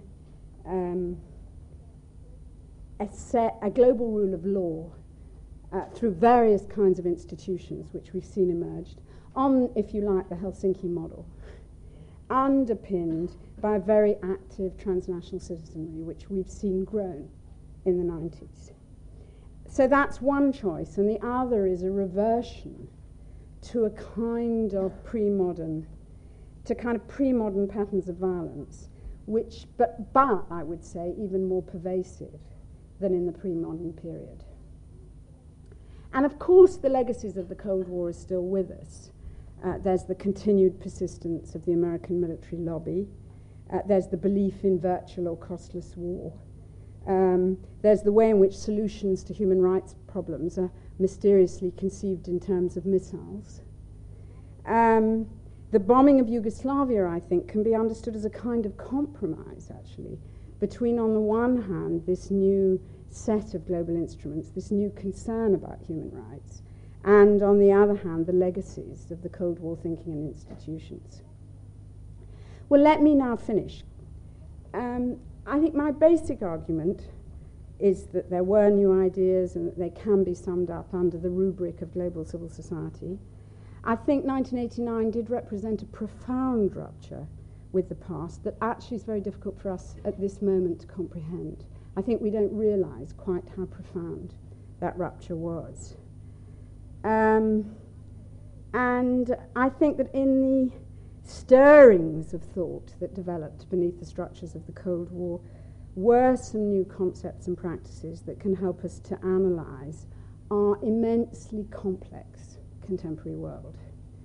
a global rule of law through various kinds of institutions which we've seen emerged on, if you like, the Helsinki model, underpinned by a very active transnational citizenry which we've seen grown in the 90s. So that's one choice, and the other is a reversion to a kind of pre-modern patterns of violence, which, but I would say, even more pervasive than in the pre-modern period. And of course, the legacies of the Cold War are still with us. There's the continued persistence of the American military lobby. There's the belief in virtual or costless war. There's the way in which solutions to human rights problems are mysteriously conceived in terms of missiles. The bombing of Yugoslavia, I think, can be understood as a kind of compromise, actually, between, on the one hand, this new set of global instruments, this new concern about human rights, and, on the other hand, the legacies of the Cold War thinking and institutions. Well, let me now finish. I think my basic argument is that there were new ideas and that they can be summed up under the rubric of global civil society. I think 1989 did represent a profound rupture with the past that actually is very difficult for us at this moment to comprehend. I think we don't realise quite how profound that rupture was. And I think that in the stirrings of thought that developed beneath the structures of the Cold War were some new concepts and practices that can help us to analyse our immensely complex contemporary world.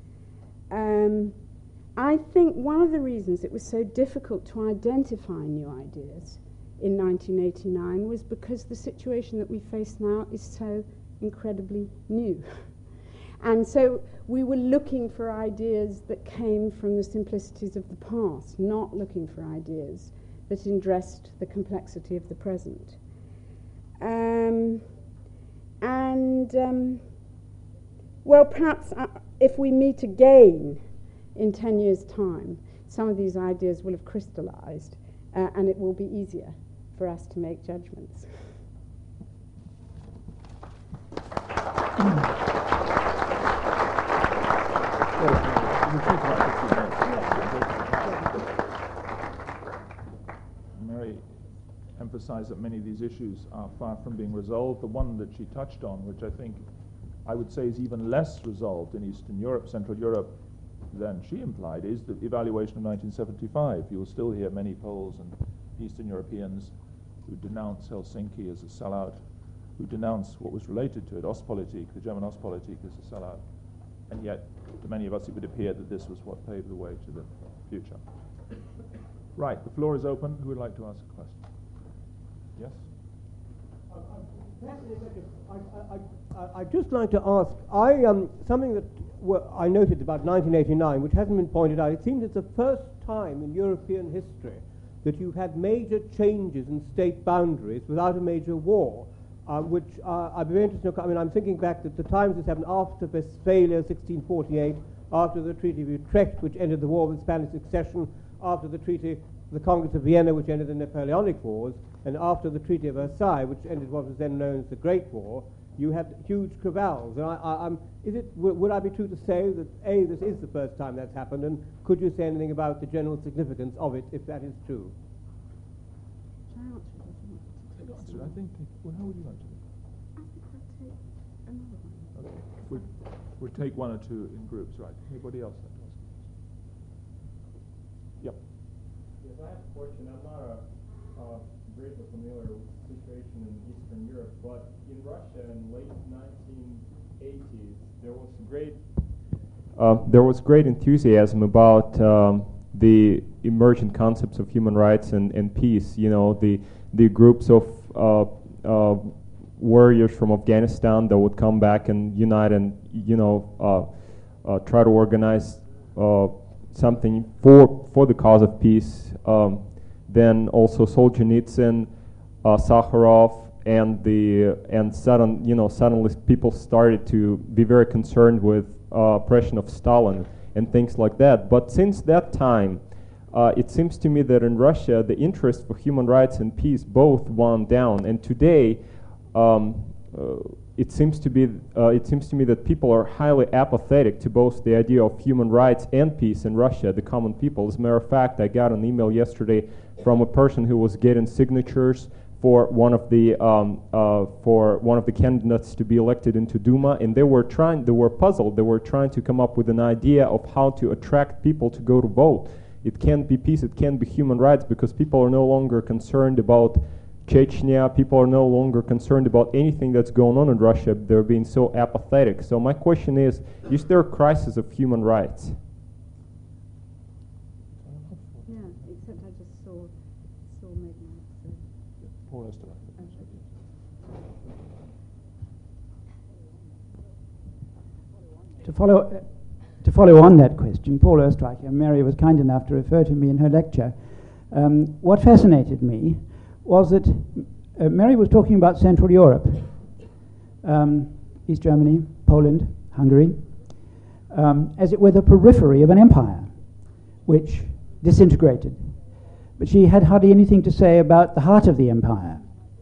I think one of the reasons it was so difficult to identify new ideas in 1989 was because the situation that we face now is so incredibly new. And so we were looking for ideas that came from the simplicities of the past, not looking for ideas that addressed the complexity of the present. Well, perhaps if we meet again in 10 years' time, some of these ideas will have crystallized, and it will be easier for us to make judgments. Mary emphasized that many of these issues are far from being resolved. The one that she touched on, which I think I would say is even less resolved in Eastern Europe, Central Europe, than she implied, is the evaluation of 1975. You will still hear many Poles and Eastern Europeans who denounce Helsinki as a sellout, who denounce what was related to it, Ostpolitik, the German Ostpolitik, as a sellout. And yet, to many of us, it would appear that this was what paved the way to the future. Right, the floor is open. Who would like to ask a question? Yes? I'd just like to ask, something that I noted about 1989, which hasn't been pointed out. It seems it's the first time in European history that you've had major changes in state boundaries without a major war, which I'd be very interested in. I mean, I'm thinking back that the times this happened after Westphalia, 1648, after the Treaty of Utrecht, which ended the War of Spanish Succession, after the Congress of Vienna, which ended the Napoleonic Wars, and after the Treaty of Versailles, which ended what was then known as the Great War. You had huge cabals. And would I be true to say that, A, this is the first time that's happened, and could you say anything about the general significance of it, if that is true? I think, well, how would you like to do it? I think I'll take another one. Okay. We'll take one or two in groups, right? Anybody else like to ask? Yep. Yes, I have a question. I'm not greatly familiar with the situation in Eastern Europe, but in Russia in late 1980s, there was great enthusiasm about the emergent concepts of human rights and peace. You know, the groups of warriors from Afghanistan that would come back and unite and try to organize something for the cause of peace. Then also Solzhenitsyn, Sakharov, and suddenly people started to be very concerned with oppression of Stalin and things like that. But since that time, it seems to me that in Russia the interest for human rights and peace both wound down, and today it seems to me that people are highly apathetic to both the idea of human rights and peace in Russia, the common people. As a matter of fact, I got an email yesterday from a person who was getting signatures for one of the candidates to be elected into Duma, and they were puzzled. They were trying to come up with an idea of how to attract people to go to vote. It can't be peace, it can't be human rights, because people are no longer concerned about Chechnya, people are no longer concerned about anything that's going on in Russia. They're being so apathetic. So my question is there a crisis of human rights? Yeah, except I just saw midnight. To follow on that question, Paul Oestreicher, Mary was kind enough to refer to me in her lecture. What fascinated me was that Mary was talking about Central Europe, East Germany, Poland, Hungary, as it were the periphery of an empire, which disintegrated. But she had hardly anything to say about the heart of the empire.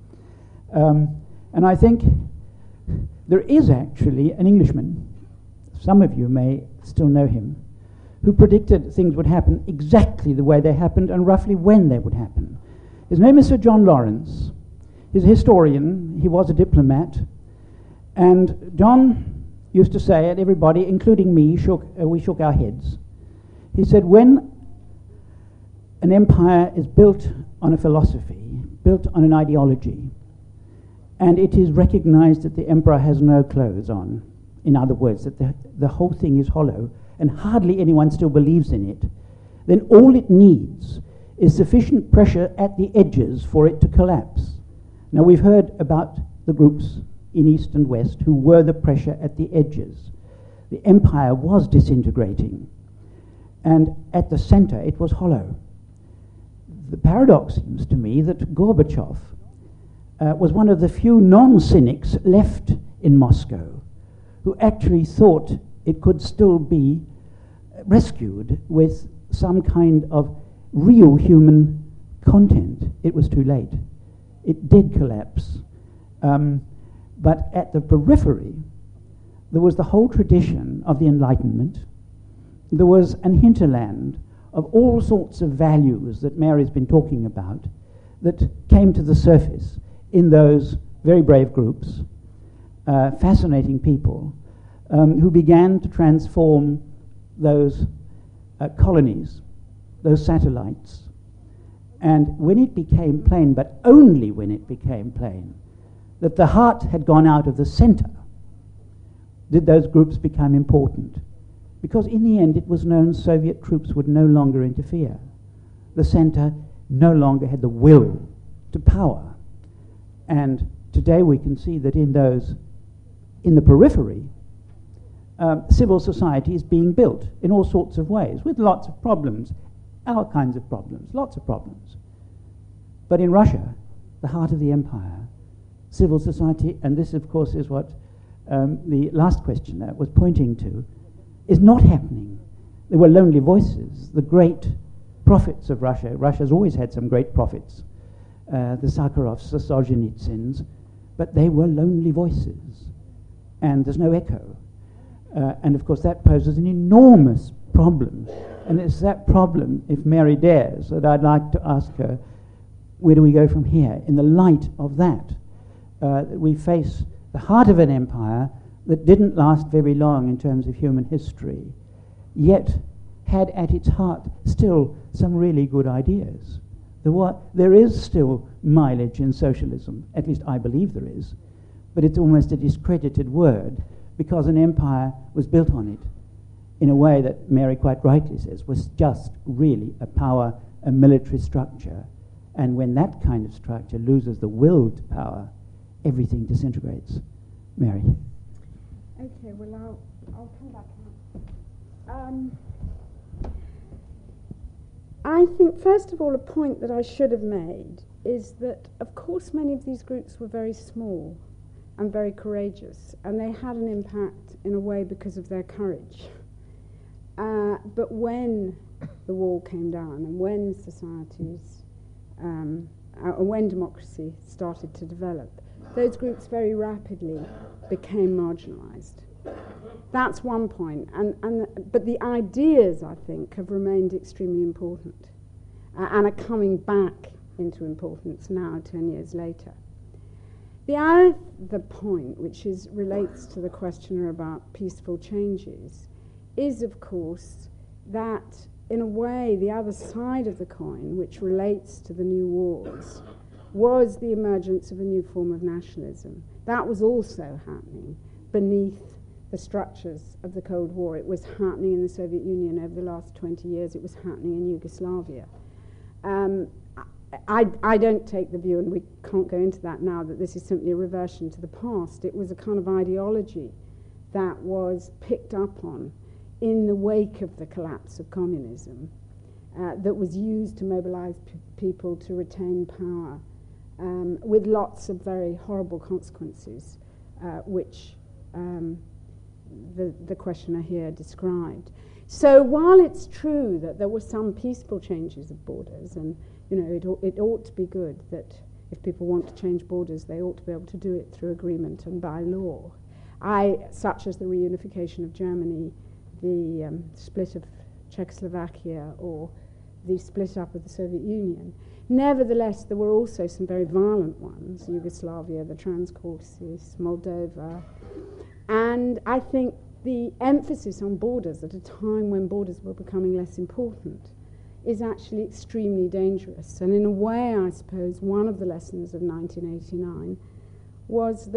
And I think there is actually an Englishman, as some of you may still know him, who predicted things would happen exactly the way they happened and roughly when they would happen. His name is Sir John Lawrence. He's a historian. He was a diplomat. And John used to say, and everybody, including me, we shook our heads. He said, when an empire is built on a philosophy, built on an ideology, and it is recognized that the emperor has no clothes on, in other words, that the whole thing is hollow, and hardly anyone still believes in it, then all it needs is sufficient pressure at the edges for it to collapse. Now, we've heard about the groups in East and West who were the pressure at the edges. The empire was disintegrating, and at the center it was hollow. The paradox seems to me that Gorbachev was one of the few non-cynics left in Moscow who actually thought it could still be rescued with some kind of real human content. It was too late. It did collapse. But at the periphery, there was the whole tradition of the Enlightenment. There was an hinterland of all sorts of values that Mary's been talking about that came to the surface in those very brave groups, fascinating people who began to transform those colonies, those satellites. And when it became plain, but only when it became plain, that the heart had gone out of the center, did those groups become important. Because in the end it was known Soviet troops would no longer interfere. The center no longer had the will to power. And today we can see that in the periphery, civil society is being built in all sorts of ways, with lots of problems, our kinds of problems, lots of problems. But in Russia, the heart of the empire, civil society, and this of course is what the last questioner was pointing to, is not happening. There were lonely voices, the great prophets of Russia. Russia's always had some great prophets, the Sakharovs, the Solzhenitsyns, but they were lonely voices, and there's no echo. And of course that poses an enormous problem, and it's that problem, if Mary dares, that I'd like to ask her, where do we go from here? In the light of that, we face the heart of an empire that didn't last very long in terms of human history, yet had at its heart still some really good ideas. There is still mileage in socialism, at least I believe there is, but it's almost a discredited word because an empire was built on it in a way that Mary quite rightly says was just really a military structure. And when that kind of structure loses the will to power, everything disintegrates. Mary. Okay, well, I'll come back now. I think, first of all, a point that I should have made is that, of course, many of these groups were very small and very courageous, and they had an impact in a way because of their courage. But when the wall came down and when societies, when democracy started to develop, those groups very rapidly became marginalized. That's one point. But the ideas, I think, have remained extremely important and are coming back into importance now, 10 years later. The other point, which relates to the questioner about peaceful changes, is, of course, that, in a way, the other side of the coin, which relates to the new wars, was the emergence of a new form of nationalism. That was also happening beneath the structures of the Cold War. It was happening in the Soviet Union over the last 20 years. It was happening in Yugoslavia. I don't take the view, and we can't go into that now, that this is simply a reversion to the past. It was a kind of ideology that was picked up on in the wake of the collapse of communism, that was used to mobilize people to retain power, with lots of very horrible consequences, which the questioner here described. So while it's true that there were some peaceful changes of borders, and it ought to be good that if people want to change borders, they ought to be able to do it through agreement and by law, such as the reunification of Germany, the split of Czechoslovakia, or the split up of the Soviet Union. Nevertheless, there were also some very violent ones, Yugoslavia, the Transcaucasus, Moldova, and I think the emphasis on borders at a time when borders were becoming less important is actually extremely dangerous. And in a way, I suppose, one of the lessons of 1989 was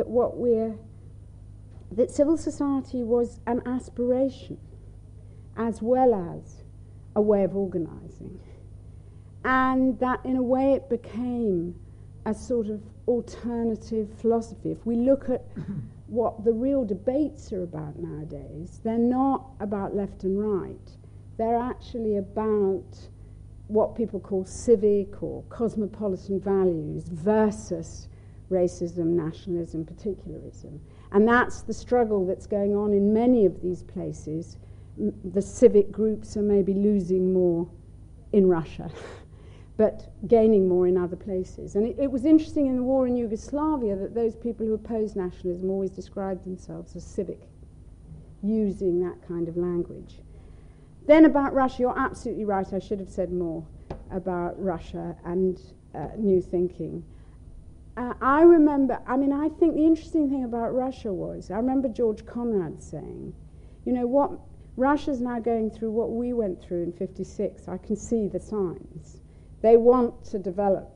that civil society was an aspiration as well as a way of organizing. And that in a way it became a sort of alternative philosophy. If we look at what the real debates are about nowadays, they're not about left and right. They're actually about what people call civic or cosmopolitan values versus racism, nationalism, particularism. And that's the struggle that's going on in many of these places. The civic groups are maybe losing more in Russia, but gaining more in other places. And it was interesting in the war in Yugoslavia that those people who opposed nationalism always described themselves as civic, using that kind of language. Then about Russia, you're absolutely right, I should have said more about Russia and New Thinking. I think the interesting thing about Russia was, I remember George Conrad saying, what Russia's now going through what we went through in 56, I can see the signs. They want to develop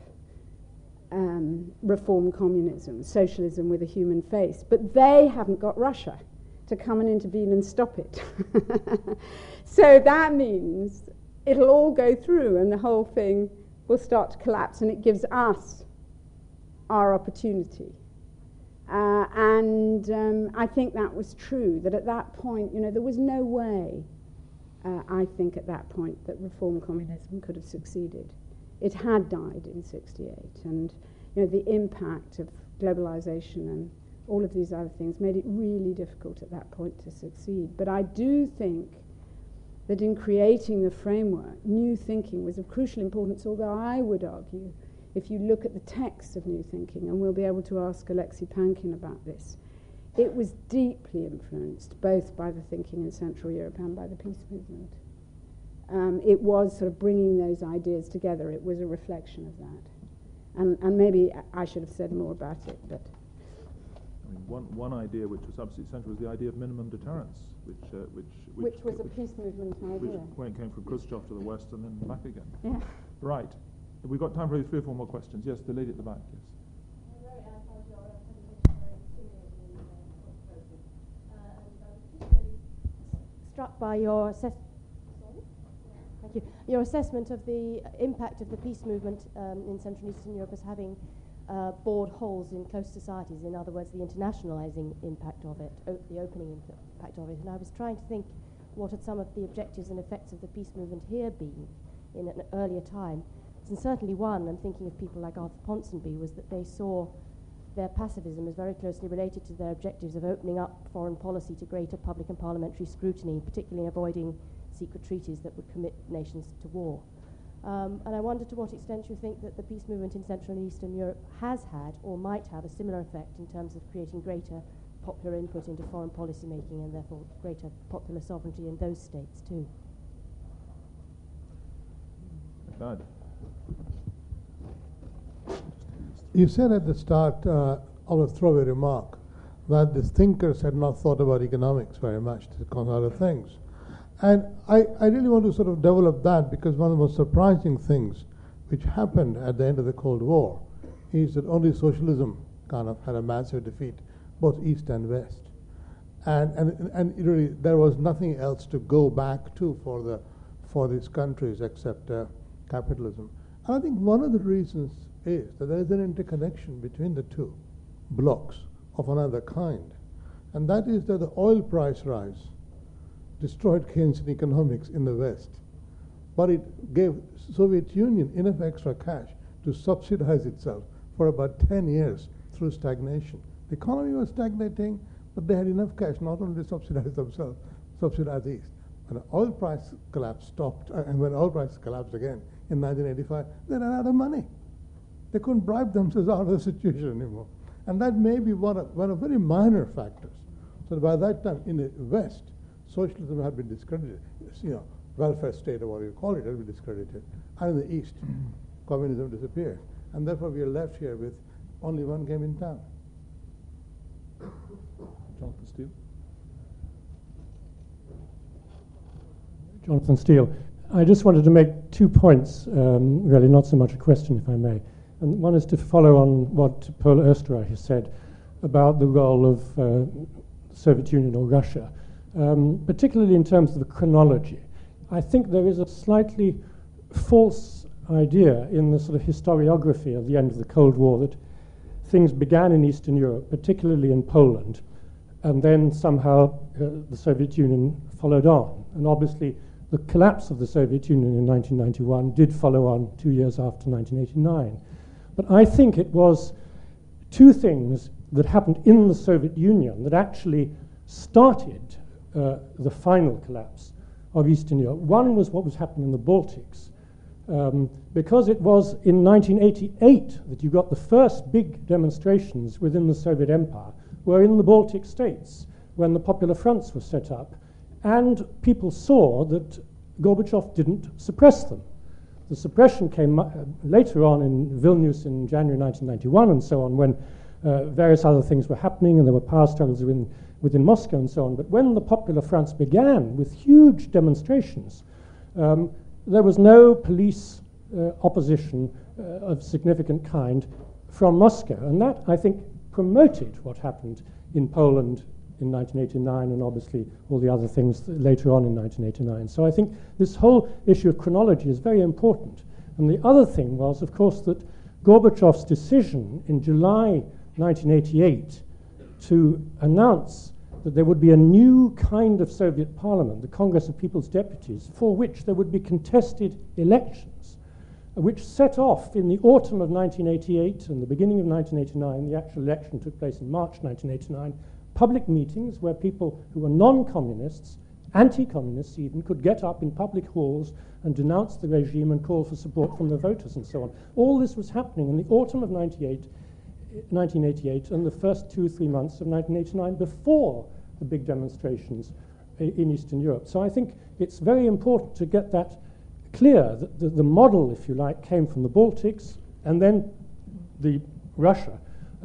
reform communism, socialism with a human face, but they haven't got Russia to come and intervene and stop it. So that means it'll all go through and the whole thing will start to collapse, and it gives us our opportunity. I think that was true, that at that point, there was no way, I think at that point, that reform communism could have succeeded. It had died in 68, and the impact of globalization and all of these other things made it really difficult at that point to succeed. But I do think that in creating the framework, New Thinking was of crucial importance, although I would argue, if you look at the text of New Thinking, and we'll be able to ask Alexei Pankin about this, it was deeply influenced both by the thinking in Central Europe and by the peace movement. It was sort of bringing those ideas together. It was a reflection of that. And maybe I should have said more about it, but... One idea which was absolutely central was the idea of minimum deterrence, which was a peace movement idea. Which came from Khrushchev to the west and then back again. Yeah. Right. We've got time for 3 or 4 more questions. Yes, the lady at the back, yes. Struck by your your assessment of the impact of the peace movement in Central and Eastern Europe as having bored holes in close societies, in other words, the internationalizing impact of it, the opening impact of it. And I was trying to think what had some of the objectives and effects of the peace movement here been in an earlier time. And certainly one, I'm thinking of people like Arthur Ponsonby, was that they saw their pacifism as very closely related to their objectives of opening up foreign policy to greater public and parliamentary scrutiny, particularly avoiding secret treaties that would commit nations to war. And I wonder to what extent you think that the peace movement in Central and Eastern Europe has had or might have a similar effect in terms of creating greater popular input into foreign policy making and therefore greater popular sovereignty in those states too. Bad. You said at the start of a throwaway remark that the thinkers had not thought about economics very much, to come out of things. And I really want to sort of develop that, because one of the most surprising things which happened at the end of the Cold War is that only socialism kind of had a massive defeat, both East and West. And really there was nothing else to go back to for these countries except capitalism. And I think one of the reasons is that there is an interconnection between the two blocks of another kind. And that is that the oil price rise destroyed Keynesian economics in the West. But it gave Soviet Union enough extra cash to subsidize itself for about 10 years through stagnation. The economy was stagnating, but they had enough cash not only to subsidize themselves, subsidize the East. When the oil price collapse stopped, and when oil prices collapsed again in 1985, they ran out of money. They couldn't bribe themselves out of the situation anymore. And that may be one of very minor factors So by that time, in the West, socialism had been discredited. Welfare state or whatever you call it had been discredited. And in the East, communism disappeared. And therefore we are left here with only one game in town. Jonathan Steele. Jonathan Steele. I just wanted to make 2 points, really not so much a question, if I may. And one is to follow on what Paul Osterreich has said about the role of Soviet Union or Russia, particularly in terms of the chronology. I think there is a slightly false idea in the sort of historiography of the end of the Cold War that things began in Eastern Europe, particularly in Poland, and then somehow the Soviet Union followed on. And obviously the collapse of the Soviet Union in 1991 did follow on 2 years after 1989. But I think it was 2 things that happened in the Soviet Union that actually started the final collapse of Eastern Europe. One was what was happening in the Baltics, because it was in 1988 that you got the first big demonstrations within the Soviet Empire were in the Baltic states when the Popular Fronts were set up, and people saw that Gorbachev didn't suppress them. The suppression came later on in Vilnius in January 1991 and so on, when various other things were happening and there were power struggles within Moscow and so on. But when the Popular Fronts began with huge demonstrations, there was no police opposition of significant kind from Moscow. And that, I think, promoted what happened in Poland in 1989 and obviously all the other things later on in 1989. So I think this whole issue of chronology is very important. And the other thing was, of course, that Gorbachev's decision in July 1988 to announce that there would be a new kind of Soviet parliament, the Congress of People's Deputies, for which there would be contested elections, which set off in the autumn of 1988 and the beginning of 1989. The actual election took place in March 1989. Public meetings where people who were non-communists, anti-communists even, could get up in public halls and denounce the regime and call for support from the voters and so on. All this was happening in the autumn of 1988 and the first 2 or 3 months of 1989 before the big demonstrations in Eastern Europe. So I think it's very important to get that clear, that the model, if you like, came from the Baltics and then Russia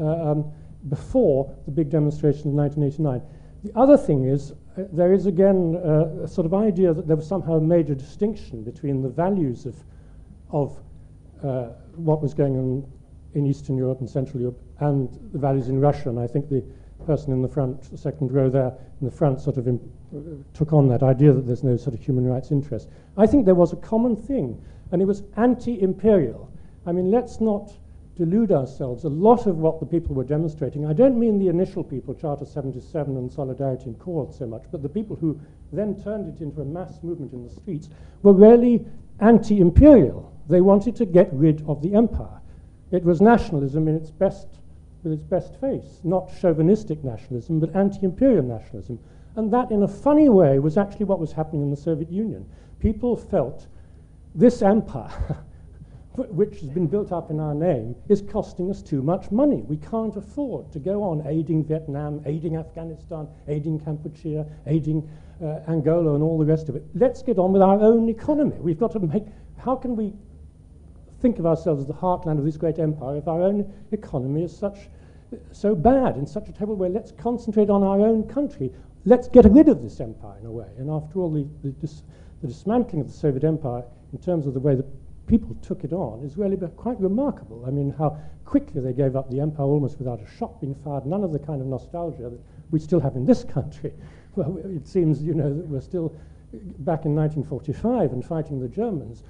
before the big demonstration in 1989. The other thing is, there is again a sort of idea that there was somehow a major distinction between the values of what was going on in Eastern Europe and Central Europe and the values in Russia. And I think the person in the front, the second row there, in the front sort of took on that idea that there's no sort of human rights interest. I think there was a common thing, and it was anti-imperial. I mean, let's not delude ourselves. A lot of what the people were demonstrating, I don't mean the initial people, Charter 77 and Solidarity and Accord so much, but the people who then turned it into a mass movement in the streets, were really anti-imperial. They wanted to get rid of the empire. It was nationalism in its best face, not chauvinistic nationalism, but anti-imperial nationalism. And that, in a funny way, was actually what was happening in the Soviet Union. People felt this empire, which has been built up in our name, is costing us too much money. We can't afford to go on aiding Vietnam, aiding Afghanistan, aiding Kampuchea, aiding Angola and all the rest of it. Let's get on with our own economy. We've got to how can we think of ourselves as the heartland of this great empire if our own economy is so bad, in such a terrible way? Let's concentrate on our own country. Let's get rid of this empire in a way. And after all, the dismantling of the Soviet Empire in terms of the way that people took it on is really quite remarkable. I mean, how quickly they gave up the empire almost without a shot being fired. None of the kind of nostalgia that we still have in this country. Well, it seems, that we're still back in 1945 and fighting the Germans.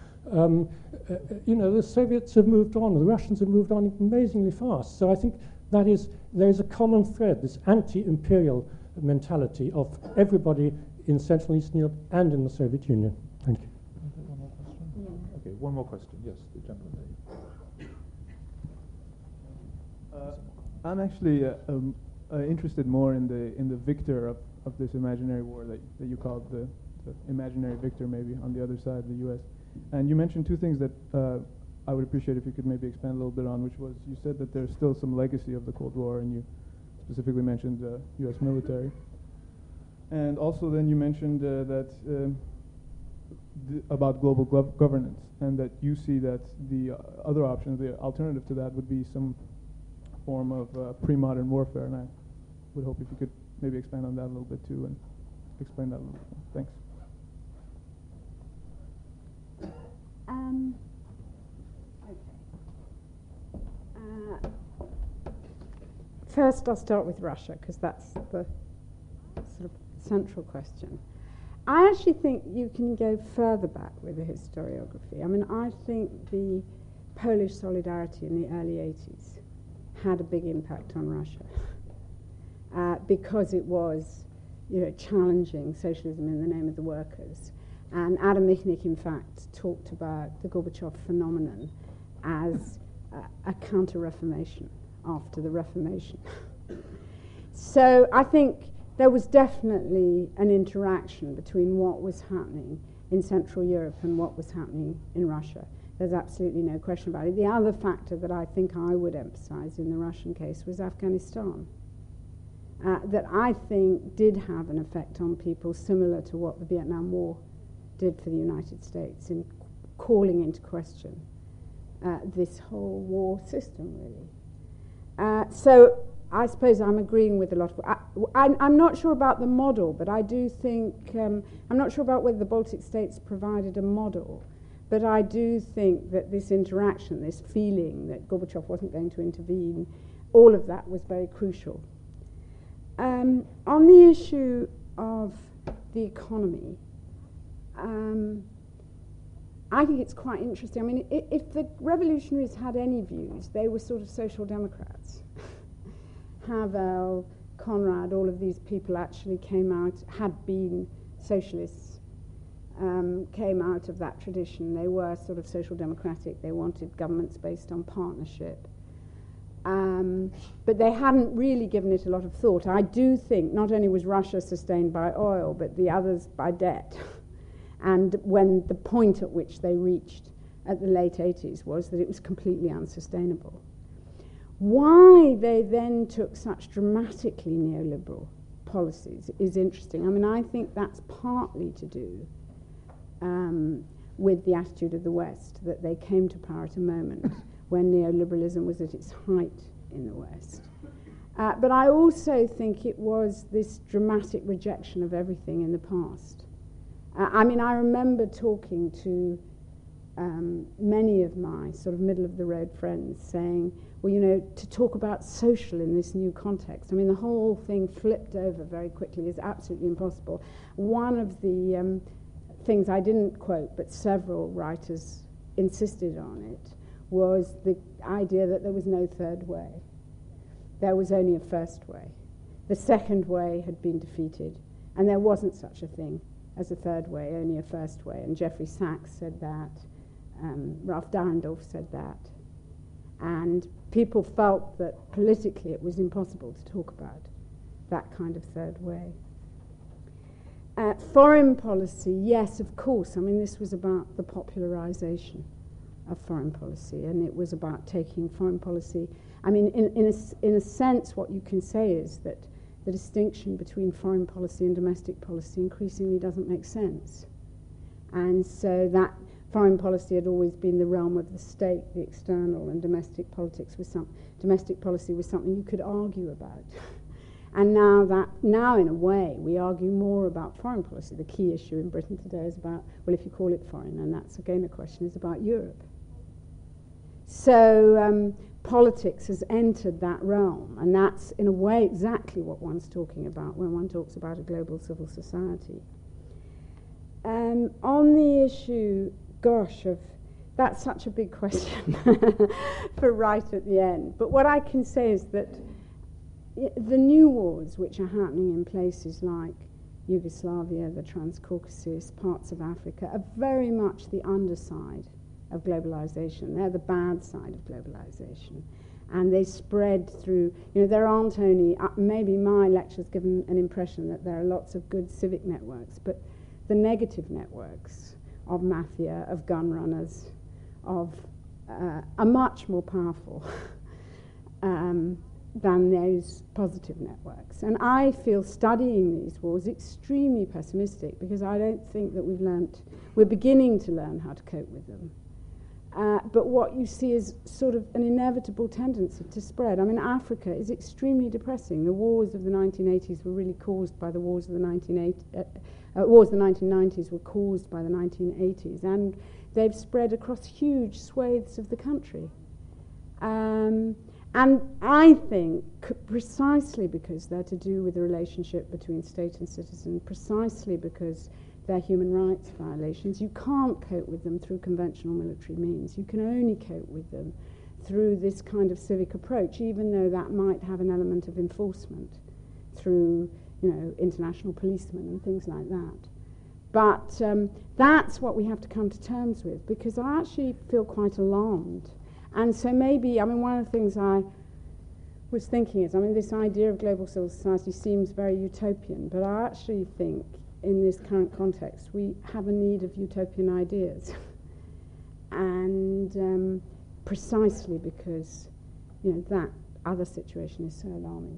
The Soviets have moved on, the Russians have moved on amazingly fast. So I think there is a common thread, this anti-imperial mentality of everybody in Central and Eastern Europe and in the Soviet Union. Thank you. Okay, one more question. Yes, the gentleman there. I'm actually interested more in the victor of this imaginary war that you called the imaginary victor, maybe on the other side, the U.S. And you mentioned 2 things that I would appreciate if you could maybe expand a little bit on, which was, you said that there's still some legacy of the Cold War, and you specifically mentioned the U.S. military. And also then you mentioned that about global governance, and that you see that the other option, the alternative to that, would be some form of pre-modern warfare. And I would hope if you could maybe expand on that a little bit too, and explain that a little bit more. Thanks. First, I'll start with Russia, because that's the sort of central question. I actually think you can go further back with the historiography. I mean, I think the Polish solidarity in the early 80s had a big impact on Russia because it was, challenging socialism in the name of the workers. And Adam Michnik, in fact, talked about the Gorbachev phenomenon as a counter-reformation after the Reformation. So I think there was definitely an interaction between what was happening in Central Europe and what was happening in Russia. There's absolutely no question about it. The other factor that I think I would emphasize in the Russian case was Afghanistan, that I think did have an effect on people similar to what the Vietnam War did for the United States in calling into question this whole war system, really. So I suppose I'm agreeing with a lot of... I'm not sure about the model, but I do think... I'm not sure about whether the Baltic states provided a model, but I do think that this interaction, this feeling that Gorbachev wasn't going to intervene, all of that was very crucial. On the issue of the economy, I think it's quite interesting. I mean, if the revolutionaries had any views, they were sort of social democrats. Havel, Conrad, all of these people actually came out, had been socialists, came out of that tradition. They were sort of social democratic. They wanted governments based on partnership. But they hadn't really given it a lot of thought. I do think not only was Russia sustained by oil, but the others by debt. And when the point at which they reached at the late 80s was that it was completely unsustainable. Why they then took such dramatically neoliberal policies is interesting. I mean, I think that's partly to do with the attitude of the West, that they came to power at a moment when neoliberalism was at its height in the West. But I also think it was this dramatic rejection of everything in the past. I mean, I remember talking to many of my sort of middle-of-the-road friends saying, well, to talk about social in this new context, I mean, the whole thing flipped over very quickly is absolutely impossible. One of the things I didn't quote, but several writers insisted on it, was the idea that there was no third way. There was only a first way. The second way had been defeated, and there wasn't such a thing as a third way, only a first way. And Jeffrey Sachs said that, Ralph Dahrendorf said that. And people felt that politically it was impossible to talk about that kind of third way. Foreign policy, yes, of course. I mean, this was about the popularization of foreign policy, and it was about taking foreign policy. I mean, in a sense, what you can say is that the distinction between foreign policy and domestic policy increasingly doesn't make sense. And so that foreign policy had always been the realm of the state, the external, and domestic policy was something you could argue about. And now in a way, we argue more about foreign policy. The key issue in Britain today is about, well, if you call it foreign, and that's again a question, is about Europe. So politics has entered that realm, and that's in a way exactly what one's talking about when one talks about a global civil society. On the issue, that's such a big question for right at the end. But what I can say is that the new wars which are happening in places like Yugoslavia, the Transcaucasus, parts of Africa, are very much the underside of globalization. They're the bad side of globalization. And they spread through, there aren't only, maybe my lecture's given an impression that there are lots of good civic networks, but the negative networks of mafia, of gun runners, are much more powerful than those positive networks. And I feel studying these wars extremely pessimistic because I don't think that we're beginning to learn how to cope with them. But what you see is sort of an inevitable tendency to spread. I mean, Africa is extremely depressing. The wars of the 1980s were really caused by the wars of the 1990s were caused by the 1980s, and they've spread across huge swathes of the country. And I think precisely because they're to do with the relationship between state and citizen, precisely because they're human rights violations, you can't cope with them through conventional military means. You can only cope with them through this kind of civic approach, even though that might have an element of enforcement through, international policemen and things like that. But that's what we have to come to terms with, because I actually feel quite alarmed. And so maybe, one of the things I was thinking is, this idea of global civil society seems very utopian, but I actually think in this current context we have a need of utopian ideas. And precisely because, that other situation is so alarming.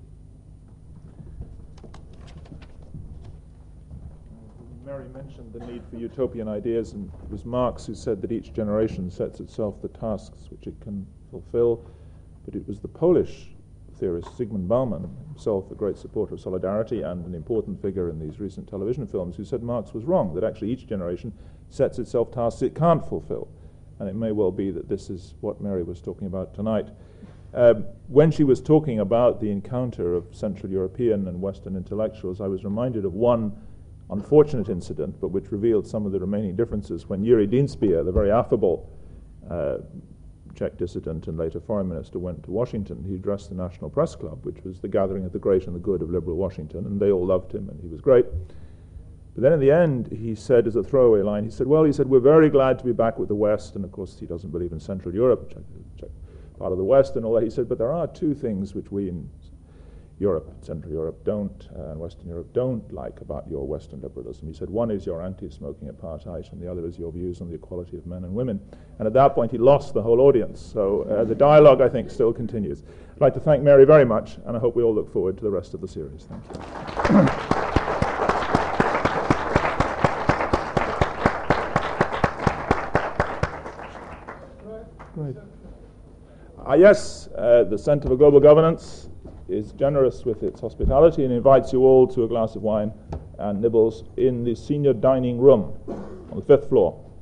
Mary mentioned the need for utopian ideas, and it was Marx who said that each generation sets itself the tasks which it can fulfill, but it was the Polish theorist Zygmunt Bauman, himself a great supporter of solidarity and an important figure in these recent television films, who said Marx was wrong, that actually each generation sets itself tasks it can't fulfill. And it may well be that this is what Mary was talking about tonight. When she was talking about the encounter of Central European and Western intellectuals, I was reminded of one unfortunate incident, but which revealed some of the remaining differences, when Yuri Dinspia, the very affable Czech dissident and later foreign minister, went to Washington. He addressed the National Press Club, which was the gathering of the great and the good of liberal Washington, and they all loved him, and he was great. But then in the end, he said, as a throwaway line, he said, we're very glad to be back with the West, and of course he doesn't believe in Central Europe, Czech part of the West and all that. He said, but there are two things which we in Europe, Central Europe don't, and Western Europe don't like about your Western liberalism. He said, one is your anti-smoking apartheid, and the other is your views on the equality of men and women. And at that point, he lost the whole audience. So the dialogue, I think, still continues. I'd like to thank Mary very much, and I hope we all look forward to the rest of the series. Thank you. Right. Yes, the Centre for Global Governance is generous with its hospitality and invites you all to a glass of wine and nibbles in the senior dining room on the 5th floor.